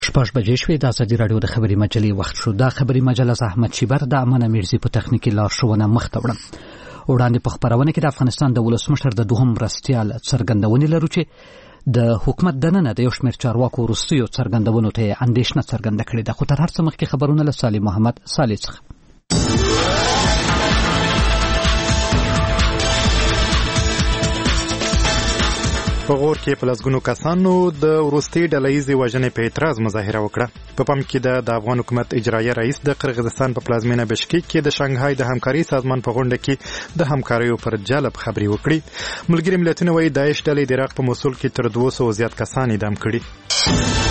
شپږ بجې شوې. د ازادي راډیو د خبري مجلې وخت شو. دا خبري مجله احمد شیبر د امانه میرزي په تخنیکي لارښوونه مخته وړم. وړاندې په خبرونه کې د افغانستان د ولسمشر د دوهم مرستیال څرګندونې لرو چې د حکومت دننه د یو شمېر چارواکو وروستیو څرګندونو ته اندېښنه څرګنده کړې ده. خو تر هر څه مخکې خبرونه له صالح محمد صالح څخه. په غور کې په لسګونو کسانو د وروستي ډلهیزې وژنې په اعتراض مظاهره وکړه. په پام کې د افغان حکومت اجرایه رئیس د قرغیزستان په پلازمینه بشکیک کې د شانګهای د همکاري سازمان په غونډه کې د همکاریو پر جالب خبري وکړي. ملګري ملتونه وايي داعش ډلې د عراق په موصل کې تر 200 زیات کسان اعدام کړي.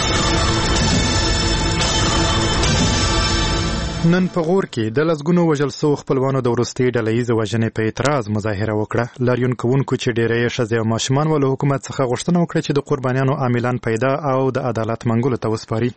نن په غور کې د لسګونو وژل شوو خپلوانو د وروستي ډلهیزې وژنې په اعتراض مظاهره وکړه. لاریون کوونکو چې ډېری ښځې او ماشومان له حکومت څخه غوښتنه وکړه چې د قربانیانو عاملان پیدا او د عدالت منګولو ته وسپاري.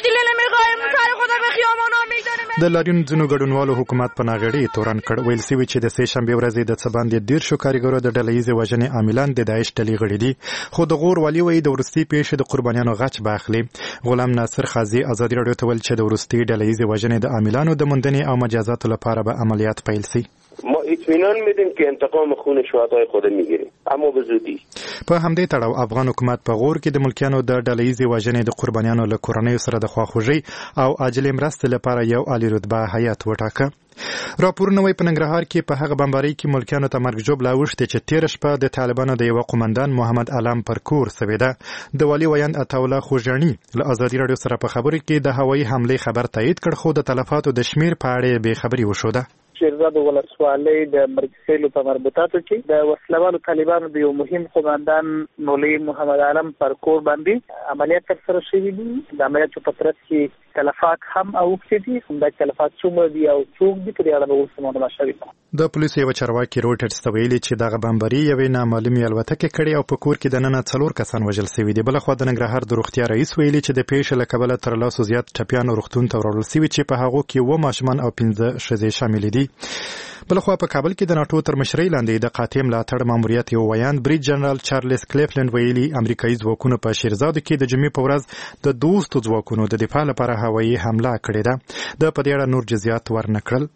د لاریون ځینو ګډونوالو حکومت په ناغېړۍ تورن کړ. ویل شوي چې د سې شنبې ورځې د څه باندې 13 کارګرو د ډلهیزې وژنې عاملان د داعش ډلې غړي دي. خو د غور والي وایي د وروستي پیښې د قربانیانو غچ به اخلي. غلام ناصر قاضي ازادي راډیو ته ویل چې د وروستي ډلهیزې وژنې د عاملانو د موندنې او مجازاتو لپاره به عملیات پیل شي. ما اطمینان میدیم که انتقام خون شهدای خود میگیریم، اما به زودی. په همدې تړاو افغان حکومت په غور کې د ملکیانو د ډلهیزې وژنې د قربانیانو له کورنیو سره د خواخوږۍ او عاجلې مرستې لپاره یو عالی رتبه هیات وټاکه. راپورونه وايي په ننګرهار کې په هغه بمبارۍ کې ملکیانو ته مرګ ژوبله اوښتې چې تېره شپه د طالبانو د یوه قومندان محمد علام پر کور سوې ده. د والي ویاند عطاالله خوږیاڼي له ازادي راډیو سره په خبرو کې د هوایي حملې خبر تایید کړ، خو د تلفاتو د شمیر په اړه بې خبري وښوده. شیرزاد ولسوالۍ د مرکزیلو په مربوطاتو کې د وسلوالو طالبانو د یو مهم قومندان مولوي محمد علم پر کور باندې عملیات ترسره شوي دي. د عملیاتو په ترڅ کې تلفات هم اوښتي دي. همدا تلفات څومره دي او څوک دي په دې اړه به اوس معلومات شوي ده. د پولیسو یو چارواکي رویټرز ته ویلي چې دغه بمباري یوې نامعلومې الوتکې کړې او په کور کې دننه 4 کسان وژل شوي دي. بلخوا د ننګرهار د روغتیا رئیس ویلي چې د پیښې له کبله تر 100 زیات ټپیان روغتون ته وړل شوي چې په هغو کې 2 ماشومان او 15 ښځې شامل دي. بلخوا په کابل کې د ناټو تر مشرۍ لاندې د قاطع ملاتړ ماموریت یو ویاند بریج جنرال چارلز کلیفلند ویلي امریکایي ځواکونو په شیرزاد کې د جمعې په ورځ د 200 ځواکونو د دفاع لپاره هوایي حمله کړې ده. د په دې اړه نور جزئیات ورنکړل.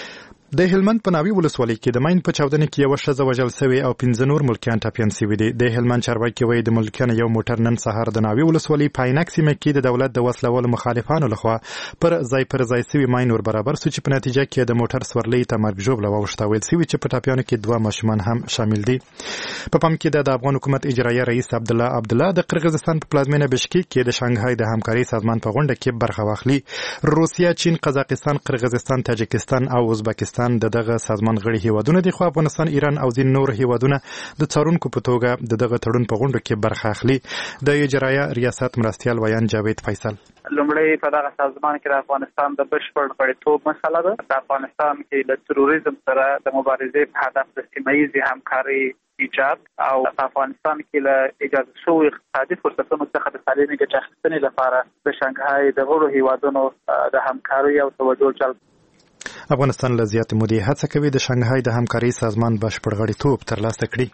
د هلمند په ناوی ولسوالۍ کې د ماین په چاودنه کې یو ښځه وژل شوې او 15 نور ملکیان ټپیان شوي دي. د هلمند چارواکي وایي د ملکیانو یو موټر نن سهار د ناوی ولسوالۍ پاینک سیمه کې د دولت د وسلوالو مخالفانو لخوا پر ځای شوي ماین ور برابر شو چې په نتیجه کې د موټر سورلۍ ته مرګ ژوبله واوښته. ویل شوي چې په ټپیانو کې 2 ماشومان هم شامل دي. په پام کې د افغان حکومت اجرایه رئیس عبدالله د قرغیزستان په پلازمینه بشکیک کې د شانګهای د همکاري سازمان په غونډه کې برخه واخلي. روسیه، چین، قزاقستان، قرغیزستان، تاجکستان او ازبکستان دغه سازمان غړي هیوادونه دي. خو افغانستان، ایران او ځین نور هیوادونه د څارونکو په توګه دغه تړون په غونډه کې برخه اخلي. د اجرایه ریاست مرستیال ویاند جاوید فیصل لومړی په دغه سازمان کې د افغانستان د بشپړ غړیتوب مسله ده. د افغانستان کې د تروریزم سره د مبارزې په هدف د سیمه ییزې همکاري ایجاد او په افغانستان کې له اجازه شویو اقتصادي فرصتونو څخه د سالمې ګټې اخیستنې لپاره د شانګهای د غړو هیوادونو د همکارۍ او توجه جلب. افغانستان له زیاتې مودې هڅه کوي د شانګهای د همکارۍ سازمان بشپړ غړیتوب ترلاسه کړي.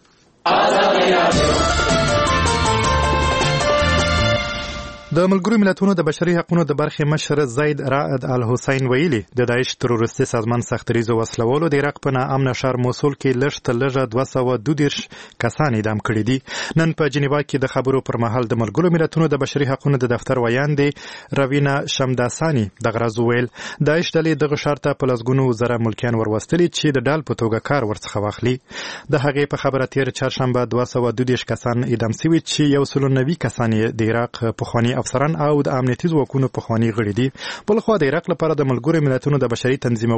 د ملګرو ملتونو د بشري حقوقو د برخې مشر زید رائد الحسین ویلي د داعش تروریستي سازمان سختریزو وسلوالو د عراق په ناامنه ښار موصل کې لږ تر لږه 222 کسان اعدام کړي دي. نن په جنیوا کې د خبرو پر مهال د ملګرو ملتونو د بشري حقوقو د دفتر ویاندې روینا شمداسانی دغه راز ویل داعش ډلې دغه ښار ته په لسګونو زره ملکیان ورواستلي چې د ډال په توګه کار ورڅخه واخلي. د هغې په خبره تیر چهارشنبه 222 کسان اعدام شوي چې 190 کسان د عراق پخواني افسران او د امنیتي ځواکونو پخواني غړي دي. بلخوا د عراق لپاره د ملګرو ملتونو د بشري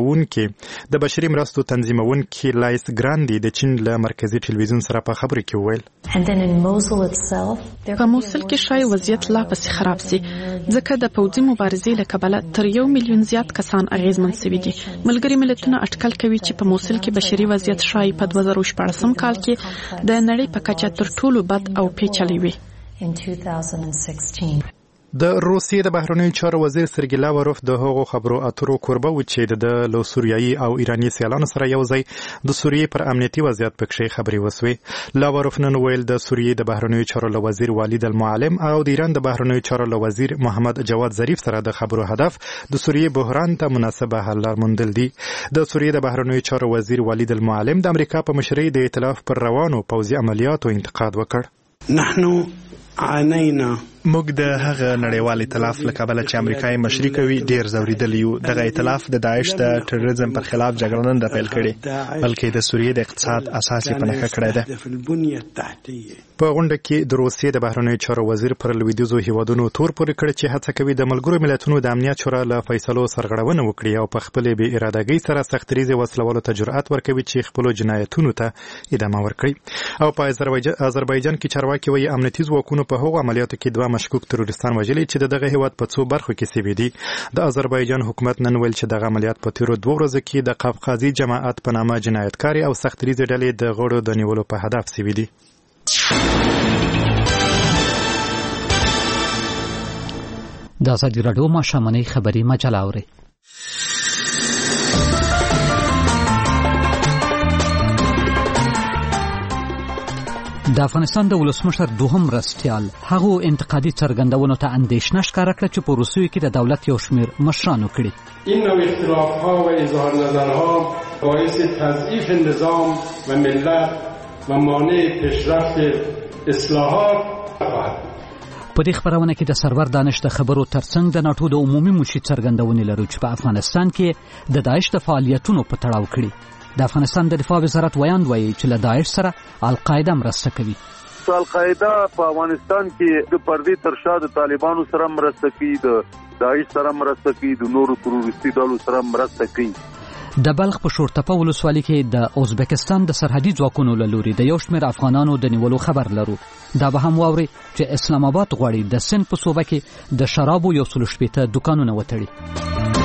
مرستو تنظیمونکي لایس ګراندي د چین له مرکزي ټلویزیون سره په خبرو کې وویل په موصل کې شای وضعیت لا پسې خراب سي ځکه د پوځي مبارزې له کبله تر 1 میلیون زیات کسان اغیزمن شوي دي. ملګري ملتونه اټکل کوي چې په موصل کې بشري وضعیت شای په 2014 کال کې د نړۍ په کچه تر ټولو بد او پیچلی وي. د روسیې د بهرنیو چارو وزیر سرګی لاوروف د هغو خبرو اترو کوربه و چې د له سوریایي او ایراني سیالانو سره یو ځای د سوریې پر امنیتي وضعیت پکښې خبرې وسوې. لاوروف نن ویل د سوریې د بهرنیو چارو له وزیر والد المعلم او د ایران د بهرنیو چارو له وزیر محمد جواد ظریف سره د خبرو هدف د سوریې بحران ته مناسبه حل لار موندل دي. د سوریې د بهرنیو چارو وزیر والد المعلم د امریکا په مشرۍ د ائتلاف پر روانو پوځي عملیاتو انتقاد وکړ. نحنو عانینا موږ د هغه نړیوال ائتلاف له کبله چې امریکای مشري کوي ډیر ځوریدلی یو. دغه ائتلاف د داعش د تروریزم پر خلاف جګړه نه پیل کړې بلکې د سوریې د اقتصاد اساس یې په نښه کړی دی. په غونډه کې د روسیې د بهرنیو چارو وزیر پر لویدیځو هیوادونو تور پورې کړ چې هڅه کوي د ملګرو ملتونو د امنیت شورا له فیصلو سرغړونه وکړي او په خپلې بې ارادګۍ سره سختریزې وسلوالو ته جرأت ورکوي چې خپلو جنایتونو ته ادامه ورکړي. او په آذربایجان کې چارواکي وایي امنیتي ځواکونو په هغو عملیاتو کې 2 مشکوک تروریستان وژلي چې دغه هیواد په 2 برخو کې سوي دي. د آذربایجان حکومت نن ویل چې دغه عملیات په تیرو 2 ورځو کې د قفقازي جماعت په نامه جنایتکاري او سختریزې ډلې د غړو د نیولو په هدف سوي دي. د ازادي راډیو ماښامنۍ خبري مجله اورئ. د افغانستان د ولسمشر دوهم مرستیال هغو انتقادي څرګندونو ته اندېښنه ښکاره کړه چې په روسیې کې د دولت یو شمېر مشرانو کړي. این نوع اختلاف‌ها و اظهار نظرها باعث تضعیف نظام و ملت و مانع پیشرفت اصلاحات خواهد بود. په دې خبرونه کې د سرور دانش د خبرو ترڅنګ د ناټو د عمومي مشر څرګندونې لرو چې په افغانستان کې د داعش د فعالیتونو په تړاو کړي. د افغانستان د دفاع وزارت ویاند وایي چې له داعش سره القاعده مرسته کوي. القاعده په افغانستان کې د پردې تر شا د طالبانو سره مرسته کوي، د داعش سره مرسته کوي، د نورو تروریستي ډلو سره مرسته کوي. د بلخ په شورتپه ولسوالۍ کې د ازبکستان د سرحدي ځواکونو له لوري د یو شمېر افغانانو د نیولو خبر لرو. دا به هم واوري چې اسلام آباد غواړي د سند په صوبه کې د شرابو 160 دکانونه وتړي.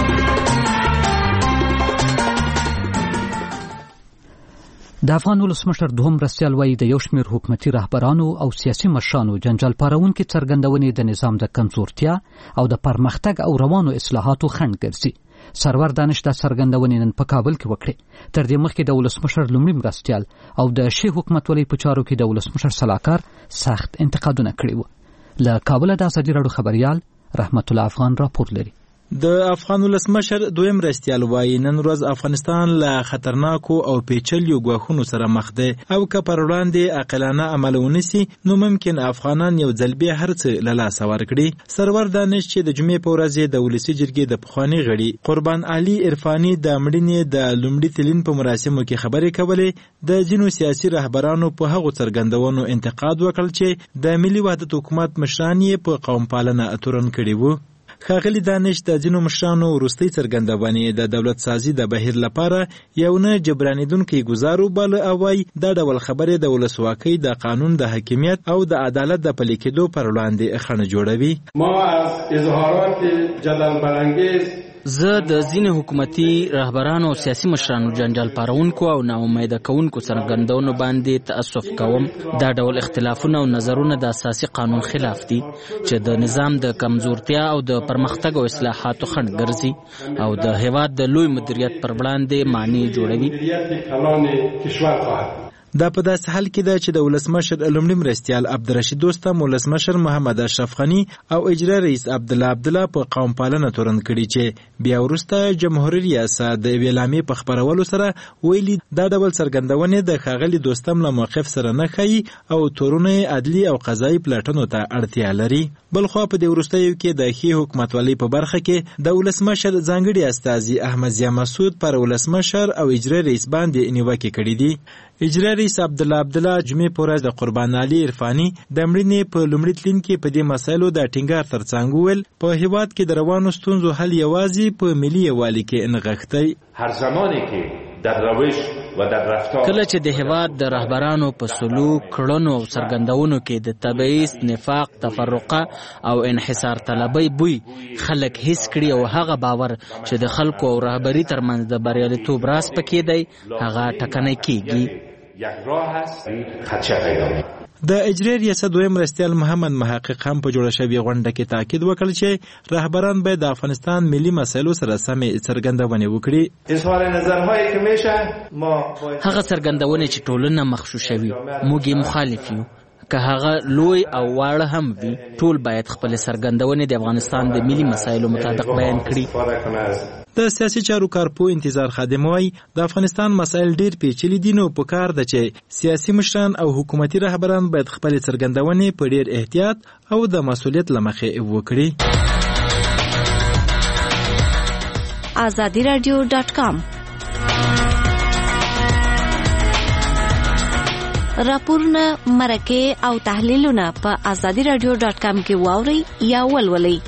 د افغان ولسمشر دوهم مرستیال وایي د یو شمېر حکومتي رهبرانو او سیاسي مشرانو جنجال پارونکي څرګندونې د نظام د کمزورتیا او د پرمختګ او روانو اصلاحاتو خنډ ګرځي. سرور دانش د څرګندونې نن په کابل کې وکړې. تر دې مخکې د ولسمشر لومړي مرستیال او د شي حکومتولۍ په چارو کې د ولسمشر صلاحکار سخت انتقادونه کړي وو. له کابل د ازادي راډیو خبريال رحمت الله افغان راپور لري. د افغان ولسمشر دویم مرستیال وایي نن ورځ افغانستان له خطرناکو او پیچلیو ګواښونو سره مخ دی او که پر وړاندې عاقلانه عمل ونیسي نو ممکن افغانان یو ځل بیا هر څه له لاسه ورکړي. سرور دانش چې د جمعې په ورځ د ولسي جرګې د پخواني غړي قربان علي عرفاني د مړینې د لومړي تلین په مراسمو کې خبرې کولې د ځینو سیاسي رهبرانو په هغو څرګندونو انتقاد وکړ چې د ملي وحدت حکومت مشران یې په قوم پالنه اتورن کړي وو. ښاغلي دانش د ځینو مشرانو وروستۍ څرګندونې د دولت سازي د بهیر لپاره یو نه جبرانېدونکی ګزار وباله او وایي دا ډول خبرې د ولسواکۍ د قانون د حاکمیت او د عدالت د پلي کېدو پر وړاندې خنډ جوړوي. ما از اظهارات جدل برانگیز زه د ځینې حکومتي رهبرانو او سیاسي مشرانو جنجال پارونکو او ناامیده کوونکو څرګندونو باندې تأسف کوم. دا ډول اختلافونه او نظرونه د اساسي قانون خلاف دي چې د نظام د کمزورتیا او د پرمختګ او اصلاحاتو خنډ ګرځي او د هیواد د لوی مدیریت پر وړاندې معنی جوړوي. دا په داسې حال کې ده چې د ولسمشر لومړي مرستیال عبدالرشید دوستم ولسمشر محمد اشرف غني او اجرا رئیس عبدالله عبدالله په قوم پالنه تورن کړي چې بیا وروسته جمهوریت ریاست د اعلامیې په خبرولو سره ویلي دا ډول څرګندونې د ښاغلي دوستم له موقف سره نه ښیي او تورونه عدلي او قضایي پلټنو ته اړتیا لري. بلخوا په دې وروستیو کې د ښې حکومتولۍ په برخه کې د ولسمشر ځانګړي استازي احمد ضیا مسعود پر ولسمشر او اجرا رئیس باندې نیوکې کړې دي. اجرا رئیس عبدالله عبدالله جمعې په ورځ د قربان علي عرفاني د مړینې په لومړي تلین کې په دې مسایلو د ټینګار ترڅنګ وویل په هیواد کې د روانو ستونزو حل یوازې په ملي یووالي کې نغښتی. هر زمانی کې در روش و در رفتار کله چې د هیواد د رهبرانو په سلوک کړنو او څرګندونو کې د تبعیض، نفاق، تفرقه او انحصار طلبۍ بوی خلک حس کړي او هغه باور چې د خلکو او رهبري ترمنځ د بریالیتوب راز پکې دی هغه ټکنی کیږي. یک راه است خدشه پیدا. د اجرایي ریاست دویم مرستیال محمد محقق هم په جوړه شوې غونډه کې تاکید وکړ چې رهبران باید د افغانستان ملي مسایلو سره سمې څرګندونې وکړي. اظهار نظرهایی که میشه ما هغه څرګندونې چې ټولنه مخشوشوي موږ یې مخالف یو، که هغه لوی او واړه هم وي ټول باید خپل څرګندونې د افغانستان د ملي مسایلو مطابق بیان کړي. د سیاسي چارو کارپو انتظار خادم وايي د افغانستان مسایل ډیر پیچلي دي، نو پکار ده چې سیاسي مشران او حکومتي رهبران باید خپل څرګندونې په ډیر احتیاط او د مسؤلیت له مخې وکړي. azadiradio.com راپورونه، مرکې او تحلیلونه په azadiradio.com کې واورئ یا ولولئ.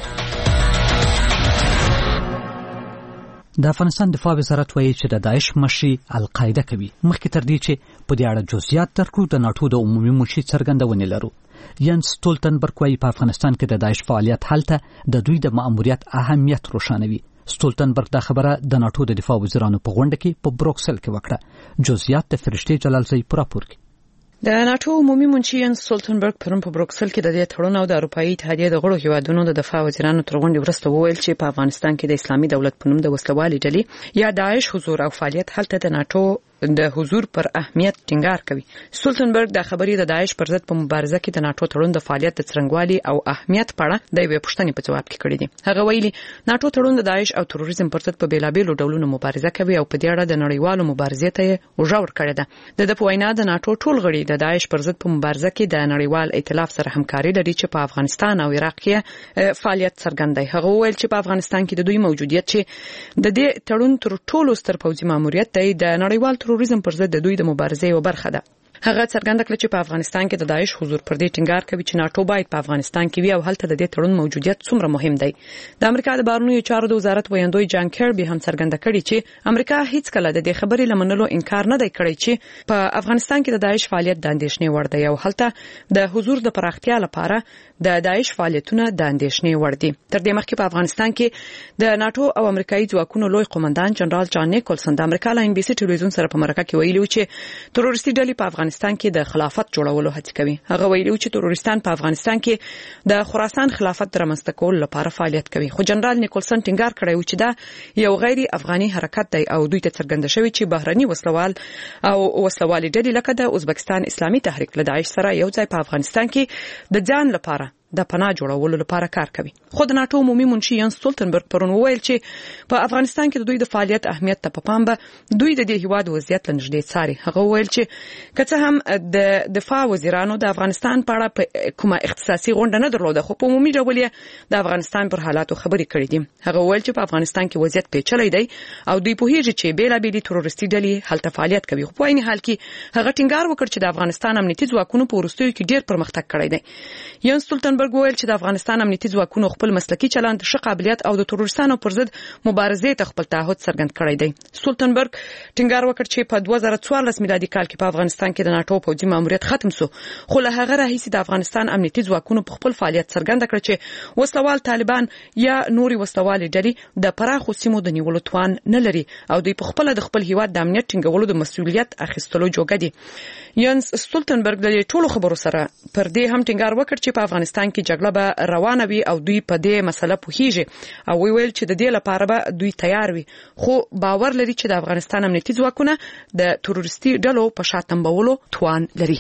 د افغانستان دفاع وزارت وایي چې د داعش مشري القاعده کوي. مخکې تر دې چې په دې اړه جزئیات درکړو د ناټو د عمومي مشري څرګندونې لرو. ینس ستولتنبرګ وایي په افغانستان کې د داعش فعالیت هلته د دوی د مأموریت اهمیت روښانوي. ستولتنبرګ دا خبره د ناټو د دفاع وزیرانو په غونډه کې په بروکسل کې وکړه. جزئیات د فرشتي جلالزی په راپور کې. د ناټو عمومي منشي ینس ستولتنبرګ پرون په بروکسل کې د دې تړون او د اروپאי اتحادیې د غړو هیوادونو د دفاع وزیرانو تر غونډې وروسته وویل چې په افغانستان کې د اسلامي دولت په نوم د وسلوالې ډلې یا داعش حضور او فعالیت هلته د ناټو د حضور پر اهمیت ټینګار کوي. ستولتنبرګ د خبرې د داعش پر ضد په مبارزه کې د ناټو تړون د فعالیت د څرنګوالي او اهمیت په اړه د یوې پوښتنې په جواب کې کړی دی. هغه ویلي ناټو تړون د داعش او تروریزم پر ضد په بیلابېلو ډولونو مبارزه کوي او په دې اړه د نړیوالو مبارزې ته وژور کړی ده. د وینا د ناټو ټول غړي د داعش پر ضد په مبارزه کې د نړیوال ائتلاف سره همکاري لري چې په افغانستان او عراق کې فعالیت څرګندوي. هغه ویل چې په افغانستان کې د دوی موجودیت چې د دې تړون تر ټولو ستر پوځي ماموریت دی د نړیوال تروریزم پر ضد د دوی د مبارزې یو برخه ده. هغه څرګنده کړه چې په افغانستان کې د داعش حضور پر دې ټینګار کوي چې ناټو باید په افغانستان کې وي او هلته د دې تړون موجودیت څومره مهم دی. د امریکا د بهرنیو چارو د وزارت ویاندوی جان کیربي هم څرګنده کړي چې امریکا هیڅ کله د دې خبرې لمنلو انکار نه دی کړی چې په افغانستان کې د داعش فعالیت د اندېښنې وړ دی او هلته د حضور د پراختیا لپاره د داعش فعالیتونه د اندېښنې وړ دي. تر دې مخکې په افغانستان کې د ناټو او امریکایي ځواکونو لوی قومندان جنرال جان نیکولسن د امریکا له NBC ټلویزیون سره په مرکه کې ویلي چې تروریستي ډلې په افغانستان کې د خلافت جوړولو هڅه کوي. هغه ویلي چې تروریستان په افغانستان کې د خراسان خلافت رامنځته کولو لپاره فعالیت کوي. خو جنرال نیکولسن ټینګار کړی چې دا یو غیر افغاني حرکت دی او دوی ته څرګنده شوی چې بهرني وسلوال او وسلوالي ډلې لکه د ازبکستان اسلامي تحریک له داعش سره یو ځای په افغانستان کې د ځان لپاره د پناه جوړولو لپاره کار کوي. خو د ناټو عمومي منشي ینس ستولتنبرګ پرون وویل چې په افغانستان کې د دوی د فعالیت اهمیت ته په پام به دوی د دې هیواد وضعیت له نږدې څاري. هغه وویل چې که څه هم د دفاع وزیرانو د افغانستان په اړه کومه اختصاصي غونډه نه درلوده خو په عمومي ډول یې د افغانستان پر حالاتو خبرې کړې دي. هغه وویل چې په افغانستان کې وضعیت پیچلی دی او دوی پوهیږي چې بیلابېلې تروریستي ډلې هلته فعالیت کوي. خو په عین حال کې هغه ټینګار وکړ چې د افغانستان امنیتي ځواکونو په وروستیو کې ډېر پرمختګ کړی دی. ینس ستولتنبرګ وویل چې د افغانستان امنیتي ځواکونو خپل مسلکي چلند، ښه قابلیت او د تروریستانو پر ضد مبارزې ته خپل تعهد څرګند کړی دی. ستولتنبرګ ټینګار وکړ چې په 2014 میلادي کال کې په افغانستان کې د ناټو پوځي ماموریت ختم شو خو له هغه راهیسې د افغانستان امنیتي ځواکونو په خپل فعالیت څرګنده کړ چې وسلوال طالبان یا نوري وسلوالې ډلې د پراخو سیمو د نیولو توان نه لري او دوی په خپل د خپل هیواد د امنیت ټینګولو د مسؤلیت اخیستلو جوګه دي. ینس ستولتنبرګ د ټولو خبرو سره پر دې هم ټینګار وکړ چې په افغانستان کې جګړه به روانه وي او دوی په دې مسله پوهیږي او ویل چې د دې لپاره به دوی تیار وي خو باور لري چې د افغانستان امنیتي ځواکونه د تروریستي ډلو په شا تنبولو توان لري.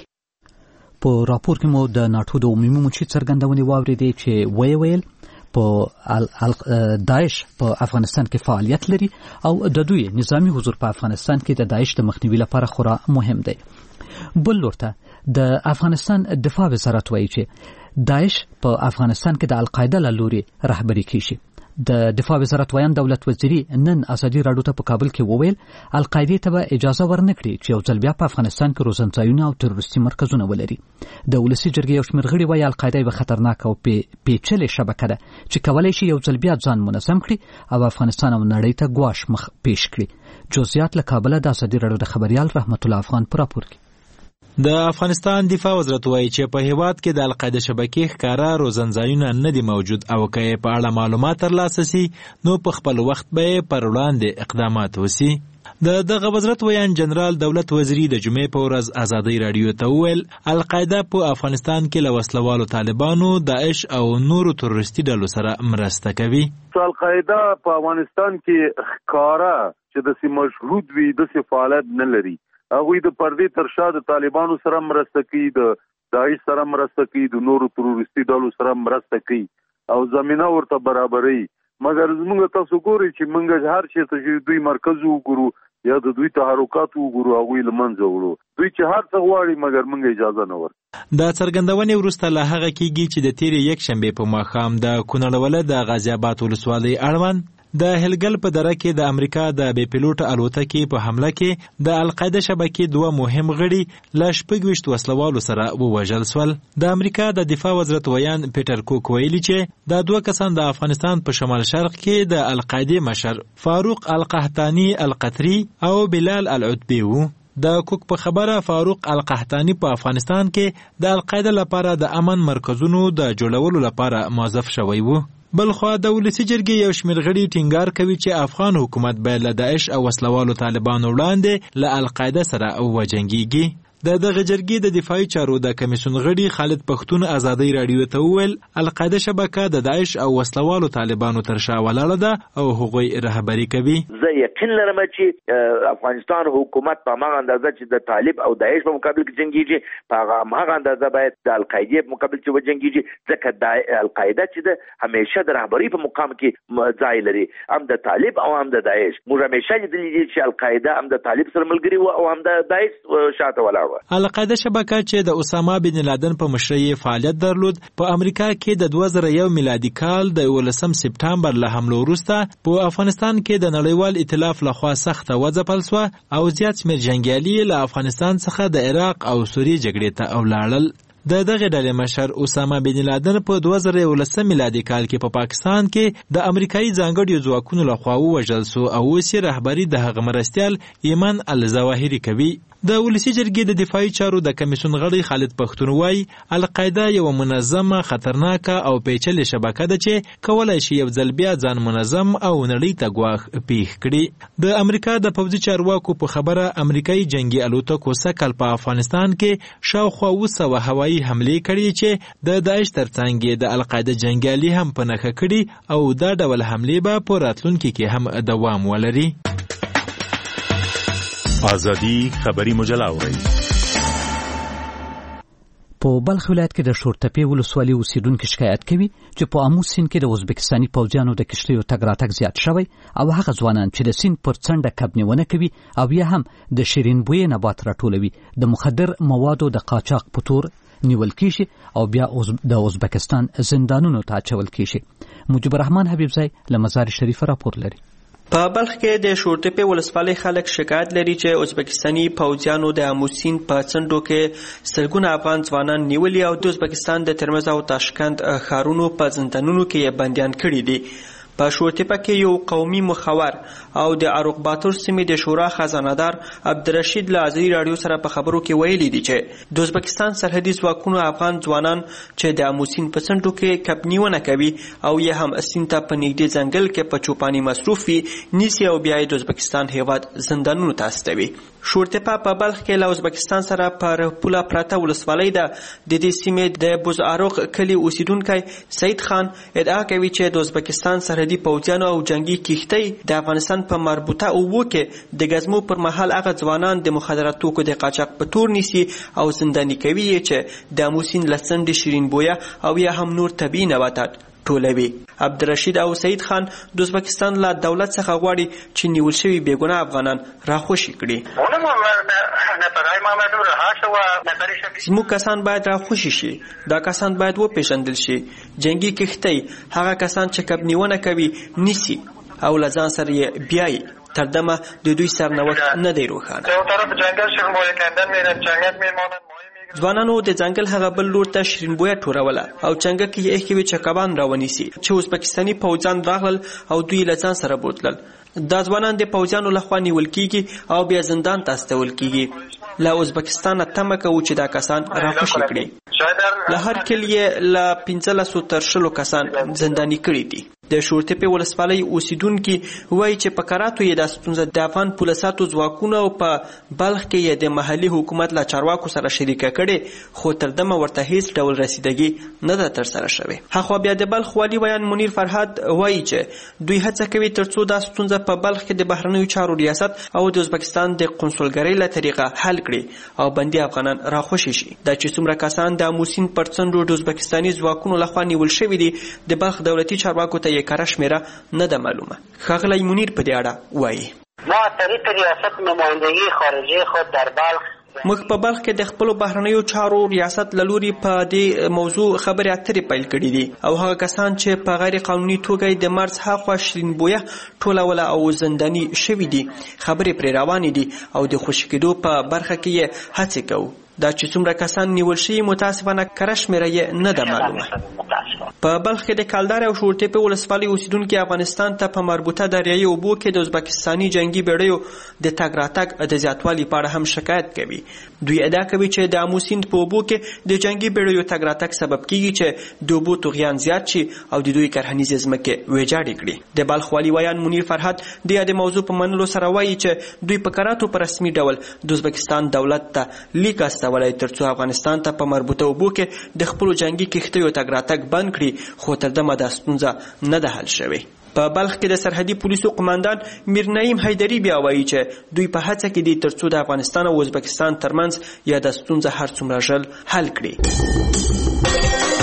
په راپور کې مو د ناټو د عمومي منشي څرګندونې واورېدې چې ویل په داعش په افغانستان کې فعالیت لري او د دوی نظامی حضور په افغانستان کې د داعش د مخنیوي لپاره خورا مهم دی. بل لورته د افغانستان دفاع وزارت وایي چې داعش په افغانستان کې د القاعده له لوري رهبري کیږي. د دفاع وزارت ویان دولت وزیری نن ازادي راډیو ته په کابل کې وویل القاعده ته به اجازه ورنکړي چې یو ځل بیا په افغانستان کې روزنځایونه او تروریستي مرکزونه ولري. د ولسي جرګې یو شمېر غړي وایي القاعده یو خطرناک او پیچلې شبکه ده چې کولای شي یو ځل بیا ځان منظم کړي او افغانستان او نړۍ ته ګواښ مخ پیش کړي. جزئیات له کابل د ازادي راډیو د خبريال رحمت الله افغان پر راپور کې. د افغانستان دفاع وزارت وایي چې په هیواد کې د القاعده شبکې ښکارا روزنځایونه نه دي موجود او که په اړه معلومات ترلاسه شي نو په خپل وخت به پر وړاندې اقدامات وشي. دغه وزارت ویان جنرال دولت وزیری د جمعې په ورځ ازادي رادیو ته وویل القاعده په افغانستان کې له وسلوالو طالبانو، داعش او نورو تروریستي ډلو سره مرسته کوي. القاعده په افغانستان کې ښکارا چې د مشهود وي د فعالیت نه لري. هغه د پردې تر شا د طالبانو سره مرسته کوي، د داعش سره مرسته کوي، د نورو تروریستي ډلو سره مرسته کوي او زمينه ورته برابرۍ. مګر زموږ تاسو ګوري چې موږ هر څه ته دوی مرکز وګورو یا د دوی تحرکات وګورو هغه لمنځه وړو. دوی چې هر څه غواړي مګر موږ اجازه نه ورکوو. دا څرګندونې وروسته له هغه کېږي چې د تیرې یک شنبې په ماښام د کونړ ولایت د غازي آباد ولسوالۍ اړوند د هلګل په دره کې د امریکا د بې پیلوټ الوتکې په حمله کې د القاعده شبکې 2 مهم غړي له 26 وسلوالو سره ووژل شول. د امریکا د دفاع وزارت ویان پیټر کوک ویلي چې دا 2 کسان د افغانستان په شمال شرق کې د القاعده مشر فاروق القحطاني القطري او بلال العتبي وو. د کوک په خبره فاروق القحطاني په افغانستان کې د القاعده لپاره د امن مرکزونو د جوړولو لپاره موظف شوی وو. بلخوا د ولسی جرګې یو شمېر غړي ټینګار کوي چې افغان حکومت باید له داعش او وسلوالو طالبانو وړاندې له القاعده سره وجنګيږي. د دغه جرګې د دفاعي چارو د کمیسیون غړي خالد پښتون ازادي رادیو ته وویل القاعده شبکه د داعش او وسلوالو طالبانو تر شا ولاړه ده او هغوی رهبري کوي. زه یقین لرم چې افغانستان حکومت په هغه اندازه چې د طالب او داعش په مقابل کې جنگيږي په هغه اندازه باید د القاعده په مقابل کې وجنګيږي، ځکه د القاعده چې د همیشه د رهبري په مقام کې ځای لري، هم د طالب او هم د داعش. موږ همیشه لیدلي چې القاعده هم د طالب سره ملګری و او هم د داعش شاته ولاړ. القاعده شبکه چې د اسامه بن لادن په مشرۍ فعالیت درلود په امریکا کې د 2001 میلادي کال د 19 سپټامبر له حملو وروسته په افغانستان کې د نړیوال ائتلاف لخوا سخته وځپل شوه او زیات شمېر جنګیالي له افغانستان څخه د عراق او سوریې جګړې ته ولاړل. د دغه ډلې مشر اسامه بن لادن په 2019 میلادي کال کې په پاکستان کې د امریکایي ځانګړو ځواکونو لخوا ووژل شو او اوس یې رهبري د هغه مرستیال ایمن الظواهري کوي. د ولسی جرګې د دفاعي چارو د کمیسیون غړي خالد پښتون وایي القاعده یو منظمه، خطرناکه او پیچلې شبکه ده چې کولای شي یو ځل بیا ځان منظم او نړۍ ته ګواښ پیښ کړي. د امریکا د پوځي چارواکو په خبره امریکایي جنگي الوتکو سکل په افغانستان کې شاوخوا 200 هوایي حملې کړي چې د داعش ترڅنګ د القاعده جنگیالي هم په نښه کړي او دا ډول حملې به په راتلونکي کې هم دوام ولري. ازادي خبري مجله اوري. په بلخ ولایت کې د شورتپې ولسوالۍ اوسیدونکو شکایت کوي چې په امو سیند کې د ازبکستاني پوځیانو د کشتیو تګ راتګ زیات شوی او هغه ځوانان چې د سیند پر څنډه کب نیونه کوي او یا هم د شیرین بوی نبات راټولوي د مخدر موادو د قاچاق په تور نیول کیږي او بیا د ازبکستان زندانونو ته اچول کیږي. مجيب الرحمن حبیبزی له مزار شریف راپور لري. په بلخ کې د شورتپې ولسوالۍ خلک شکایت لري چې ازبکستاني پوځیانو د اموسین په څنډو کې سلګونه افغان ځوانان نیولي او د ازبکستان د ترمز او تاشکند ښارونو په زندانونو کې یې بندیان کړي دي. په شورتپه کې یو قومي مخور او د عروق باتور سیمې د شورا خزانه‌دار عبدالرشید له ازادي رادیو سره په خبرو کې ویلي دي چې د ازبکستان سرحدي ځواکونو افغان ځوانان چې د اموسین په څنډو کې کب نیونه کوي او یا هم سیند ته په نږدې ځنګل کې په چوپاني مصروف وي نیسي او بیا د ازبکستان هیواد زندانونو ته استوي. شورتپه په بلخ کې له ازبکستان سره پر پوله پراته ولسوالۍ ده. د دې سیمې د بوزعروق کلي اوسیدونکی سید خان ادعا کوي چې د ازبکستان سرحدي پوځیانو او جنگي کښتۍ د افغانستان په مربوطه اوبو کې د ګزمو پر مهال هغه ځوانان د مخدره توکو د قاچاق په تور نیسي او زنداني کوي چې د اموسین له څنډې شیرین بویه او یا هم نور طبیعي نباتات ټولوي. عبدالرشید او سید خان د ازبکستان له دولت څخه غواړي چې نیول شوي بېګناه افغانان راخوشي کړي. زموږ کسان باید راخوشي شي، دا کسان باید وپېژندل شي. جنگي کښتۍ هغه کسان چې کب نیونه کوي نیسي او له ځان سره یې بیایي. تر دمه د دوی سرنوشت نه دی روښانه. ځوانانو د ځنګل هغه بل لور ته شیرین بویه ټوروله او چنګک یې ایښې وې چې کبان راونیسي چې ازبکستاني پوځیان راغلل او دوی له ځان سره بوتلل. دا ځوانان د پوځیانو لخوا نیول کیږي او بیا زندان ته استول کیږي. له ازبکستانه تمه کوو چې دا کسان راخوشي کړي. له هر کلي له 15 تر 20 کسان زنداني کړي دي. د شورتپې ولسوالۍ اوسیدونکي وایي چې په کراتو یې د ستونزه د افغان پولیساتو ځواکونو او په بلخ کې یې د محلي حکومت له چارواکو سره شریکه کړې خو تر دمه ورته هیڅ ډول رسیدګي نه ده ترسره شوې. هخوا بیا د بلخ والي ویان منیر فرهاد وایي چې دوی هڅه کوي ترڅو دا ستونزه په بلخ کې د بهرنیو چارو ریاست او د ازبکستان د قونسلګرۍ له طریقه حل کړي او بندي افغانان راخوشي شي. دا چې څومره کسان د موسین پر څنډو د ازبکستاني ځواکونو لخوا نیول شوي دي د بلخ دولتي چارواکو ته یې کره شمېره نه ده معلومه. ښاغلی منیر په دې اړه وایي ما طریق ریاست نمایندگی خارجی خود در بلخ موږ په بلخ کې د خپلو بهرنیو چارو ریاست له لوري په دې موضوع خبرې اترې پیل کړي دي او هغه کسان چې په غیر قانوني توګه د مرز هاخوا شیرین بویه ټولوله او زنداني شوي دي خبرې پرې روانې دي او د خوشي کېدو په برخه کې یې هڅې کوو. دا چې څومره کسان نیول شوي متاسفانه کره شمېره یې نه ده معلومه. په بلخ کې د کلدار او شورتپې ولسوالۍ اوسیدونکي افغانستان ته په مربوطه دریایي اوبو کې د ازبکستاني جنګي بیړیو د تګ راتګ د زیاتوالي په اړه هم شکایت کوي. دوی ادعا کوي چې د امو سیند په اوبو کې د جنګي بیړیو تګ راتګ سبب کیږي چې د اوبو طغیان زیات شي او د دوی کرهنیزې ځمکې ویجاړې کړي. د بلخ والي ویان منیر فرهاد د یادې موضوع په منلو سره وایي چې دوی په کراتو په رسمي ډول د ازبکستان دولت ته لیک استولی ترڅو افغانستان ته په مربوطه اوبو کې د خپلو جنګي کښتیو تګ راتګ بند کړي خو تر دمه دا ستونزه نه ده حل شوې. په بلخ کې د سرحدي پولیسو قماندان میر نعیم حیدري بیا وایي چې دوی په هڅه کې دي ترڅو د افغانستان او ازبکستان ترمنځ یا د ستونزه هر څومره ژر حل کړي.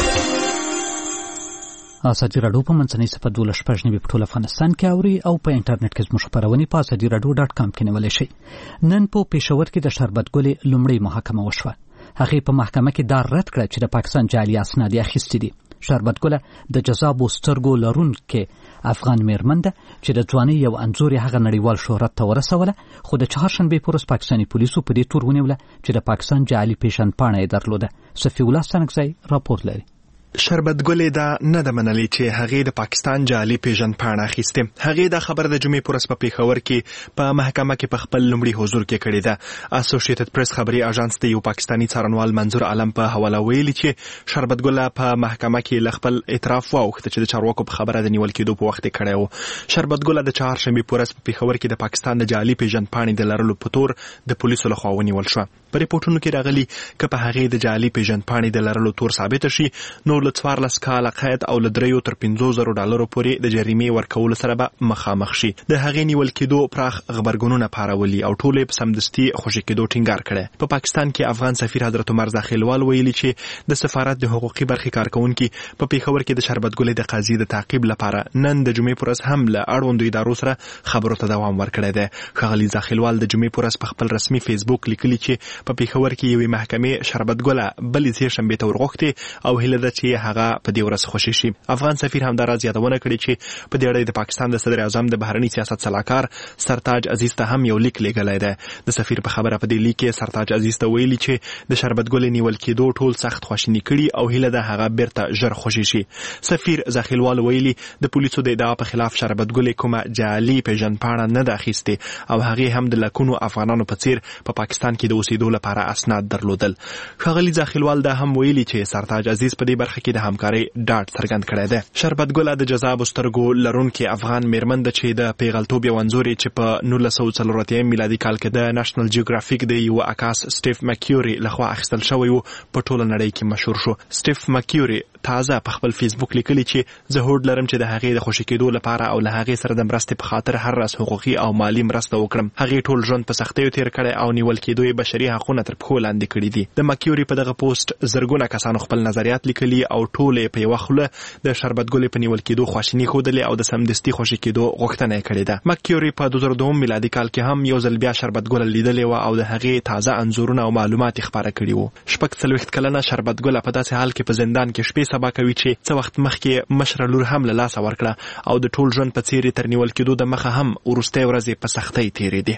ازادي راډیو په منځنۍ صفحه 12 په ټول افغانستان کې اوري او په انټرنیټ کې زموږ خبرونه په azadiiradio.com کې نیولای شئ. نن په پېښور کې د شربت ګلې لومړی محاکمه وشوه. هغه په محکمه کې دا رد کړ چې د پاکستان جعلي اسناد اخیستي دي. شربت ګله د جذابو سترګو لرونکې افغان میرمن ده چې د ځوانۍ یو انځور یې هغه نړیوال شهرت ته ورسوله خو د چهارشنبې په ورځ پاکستاني پولیسو په دې تور ونیوله چې د پاکستان جعلي پیژندپاڼه یې درلوده. صفي الله ستانکزی راپور لري. شربت ګلې دا نه د منلي چې هغې د پاکستان جعلي پیژندپاڼه اخیستې. هغې دا خبر د جمعې په ورځ په پېښور کې په محکمه کې په خپل لومړي حضور کې کړې ده. اسوسییټډ پریس خبري اژانس ته یو پاکستاني څارنوال منظور عالم په حواله ویلي چې شربت ګله په محکمه کې له خپل اعتراف واوښته چې د چارواکو په خبره د نیول کېدو په وخت کې کړی و. شربت ګله د چهارشنبې په ورځ په پېښور کې د پاکستان د جعلي پیژندپاڼې د لرلو په تور د پولیسو لخوا ونیول شوه. په ریپورټونو کې راغلي که په هغې د جعلي پیژندپاڼې د لرلو تور ثابته شي نو له 14 کاله قید او له $3 تر $50,000 پورې د جریمې ورکولو سره به مخامخ شي. د هغې نیول کېدو پراخ غبرګونونه پارولي او ټول یې په سمدستي خوشي کېدو ټینګار کړی. په پاکستان کې افغان سفیر حضرت عمر زاخیلوال ویلي چې د سفارت د حقوقي برخې کارکونکي په پېښور کې د شربت ګلې د قاضي د تعقیب لپاره نن د جمعې په ورځ هم له اړوندو ادارو سره خبرو ته دوام ورکړی دی. ښاغلي زاخیلوال د جمعې په ورځ په خپل رسمي فیسبوک لیکلي چې په پېښور کې یوې محکمې شربت ګله بلې سهشنبې ته ورغوښتې او هیله ده چې هغه په دې ورځ خوشي شي. افغان سفیر همداراز یادونه کړې چې په دې اړه د پاکستان د صدر اعظم د بهرني سیاست سلاکار سرتاج عزیز ته هم یو لیک لیږلی دی. د سفیر په خبره په دې لیک کې سرتاج عزیز ته ویلي چې د شربت ګلې نیول کېدو ټول سخت خواشیني کړي او هیله ده هغه بیرته ژر خوشي شي. سفیر زاخیلوال ویلي د پولیسو د ادعا په خلاف شربت ګلې کومه جعلي پیژندپاڼه نه ده اخیستې او هغې هم د لکونو افغانانو په څیر په پاکستان کې د اوسېدو لپاره اسناد درلودل. ښاغلي زاخیلوال دا هم ویلي چې سرتاج عزیز په دې برخه کې د همکارۍ ډاډ څرګند کړی دی. شربت ګله د جذابو سترګو لرونکې افغان میرمن ده چې د پیغلتوب یو انځور چې په 1940 میلادي کال کې د نېشنل جیوګرافیک د یو عکاس سټیف مکیوري لخوا اخیستل شوی و په ټوله نړۍ کې مشهور شو. سټیف مکیوري تازه په خپل فیسبوک لیکلي چې زه هوډ لرم چې د هغې د خوشي کېدو لپاره او له هغې سره د مرستې په خاطر هر راز حقوقي او مالي مرسته وکړم. هغې ټول ژوند په سختیو تیر کړی او نیول کېدو یې بشري حقونه تر پښو لاندې کړي دي. د مکیوري په دغه پوسټ زرګونه کسانو خپل نظریات لیکلي او ټول په یوه خوله د شربت ګلې په نیول کېدو خواشیني ښودلې او د سمدستي خوشي کېدو غوښتنه یې کړې ده. مکیوري په 2002 میلادي کال کې هم یو ځل بیا شربت ګله لیدلې وه او د هغې تازه انځورونه او معلومات یې خپاره کړي وو. 46 کلنه شربت ګله په داسې حال کې په زندان کې شپې سبا کوي چې څه وخت مخکې مشره لور هم له لاسه ورکړه او د ټول ژوند په څیر تر نیول کېدو د مخه هم وروستۍ ورځې په سختۍ تېرېدې.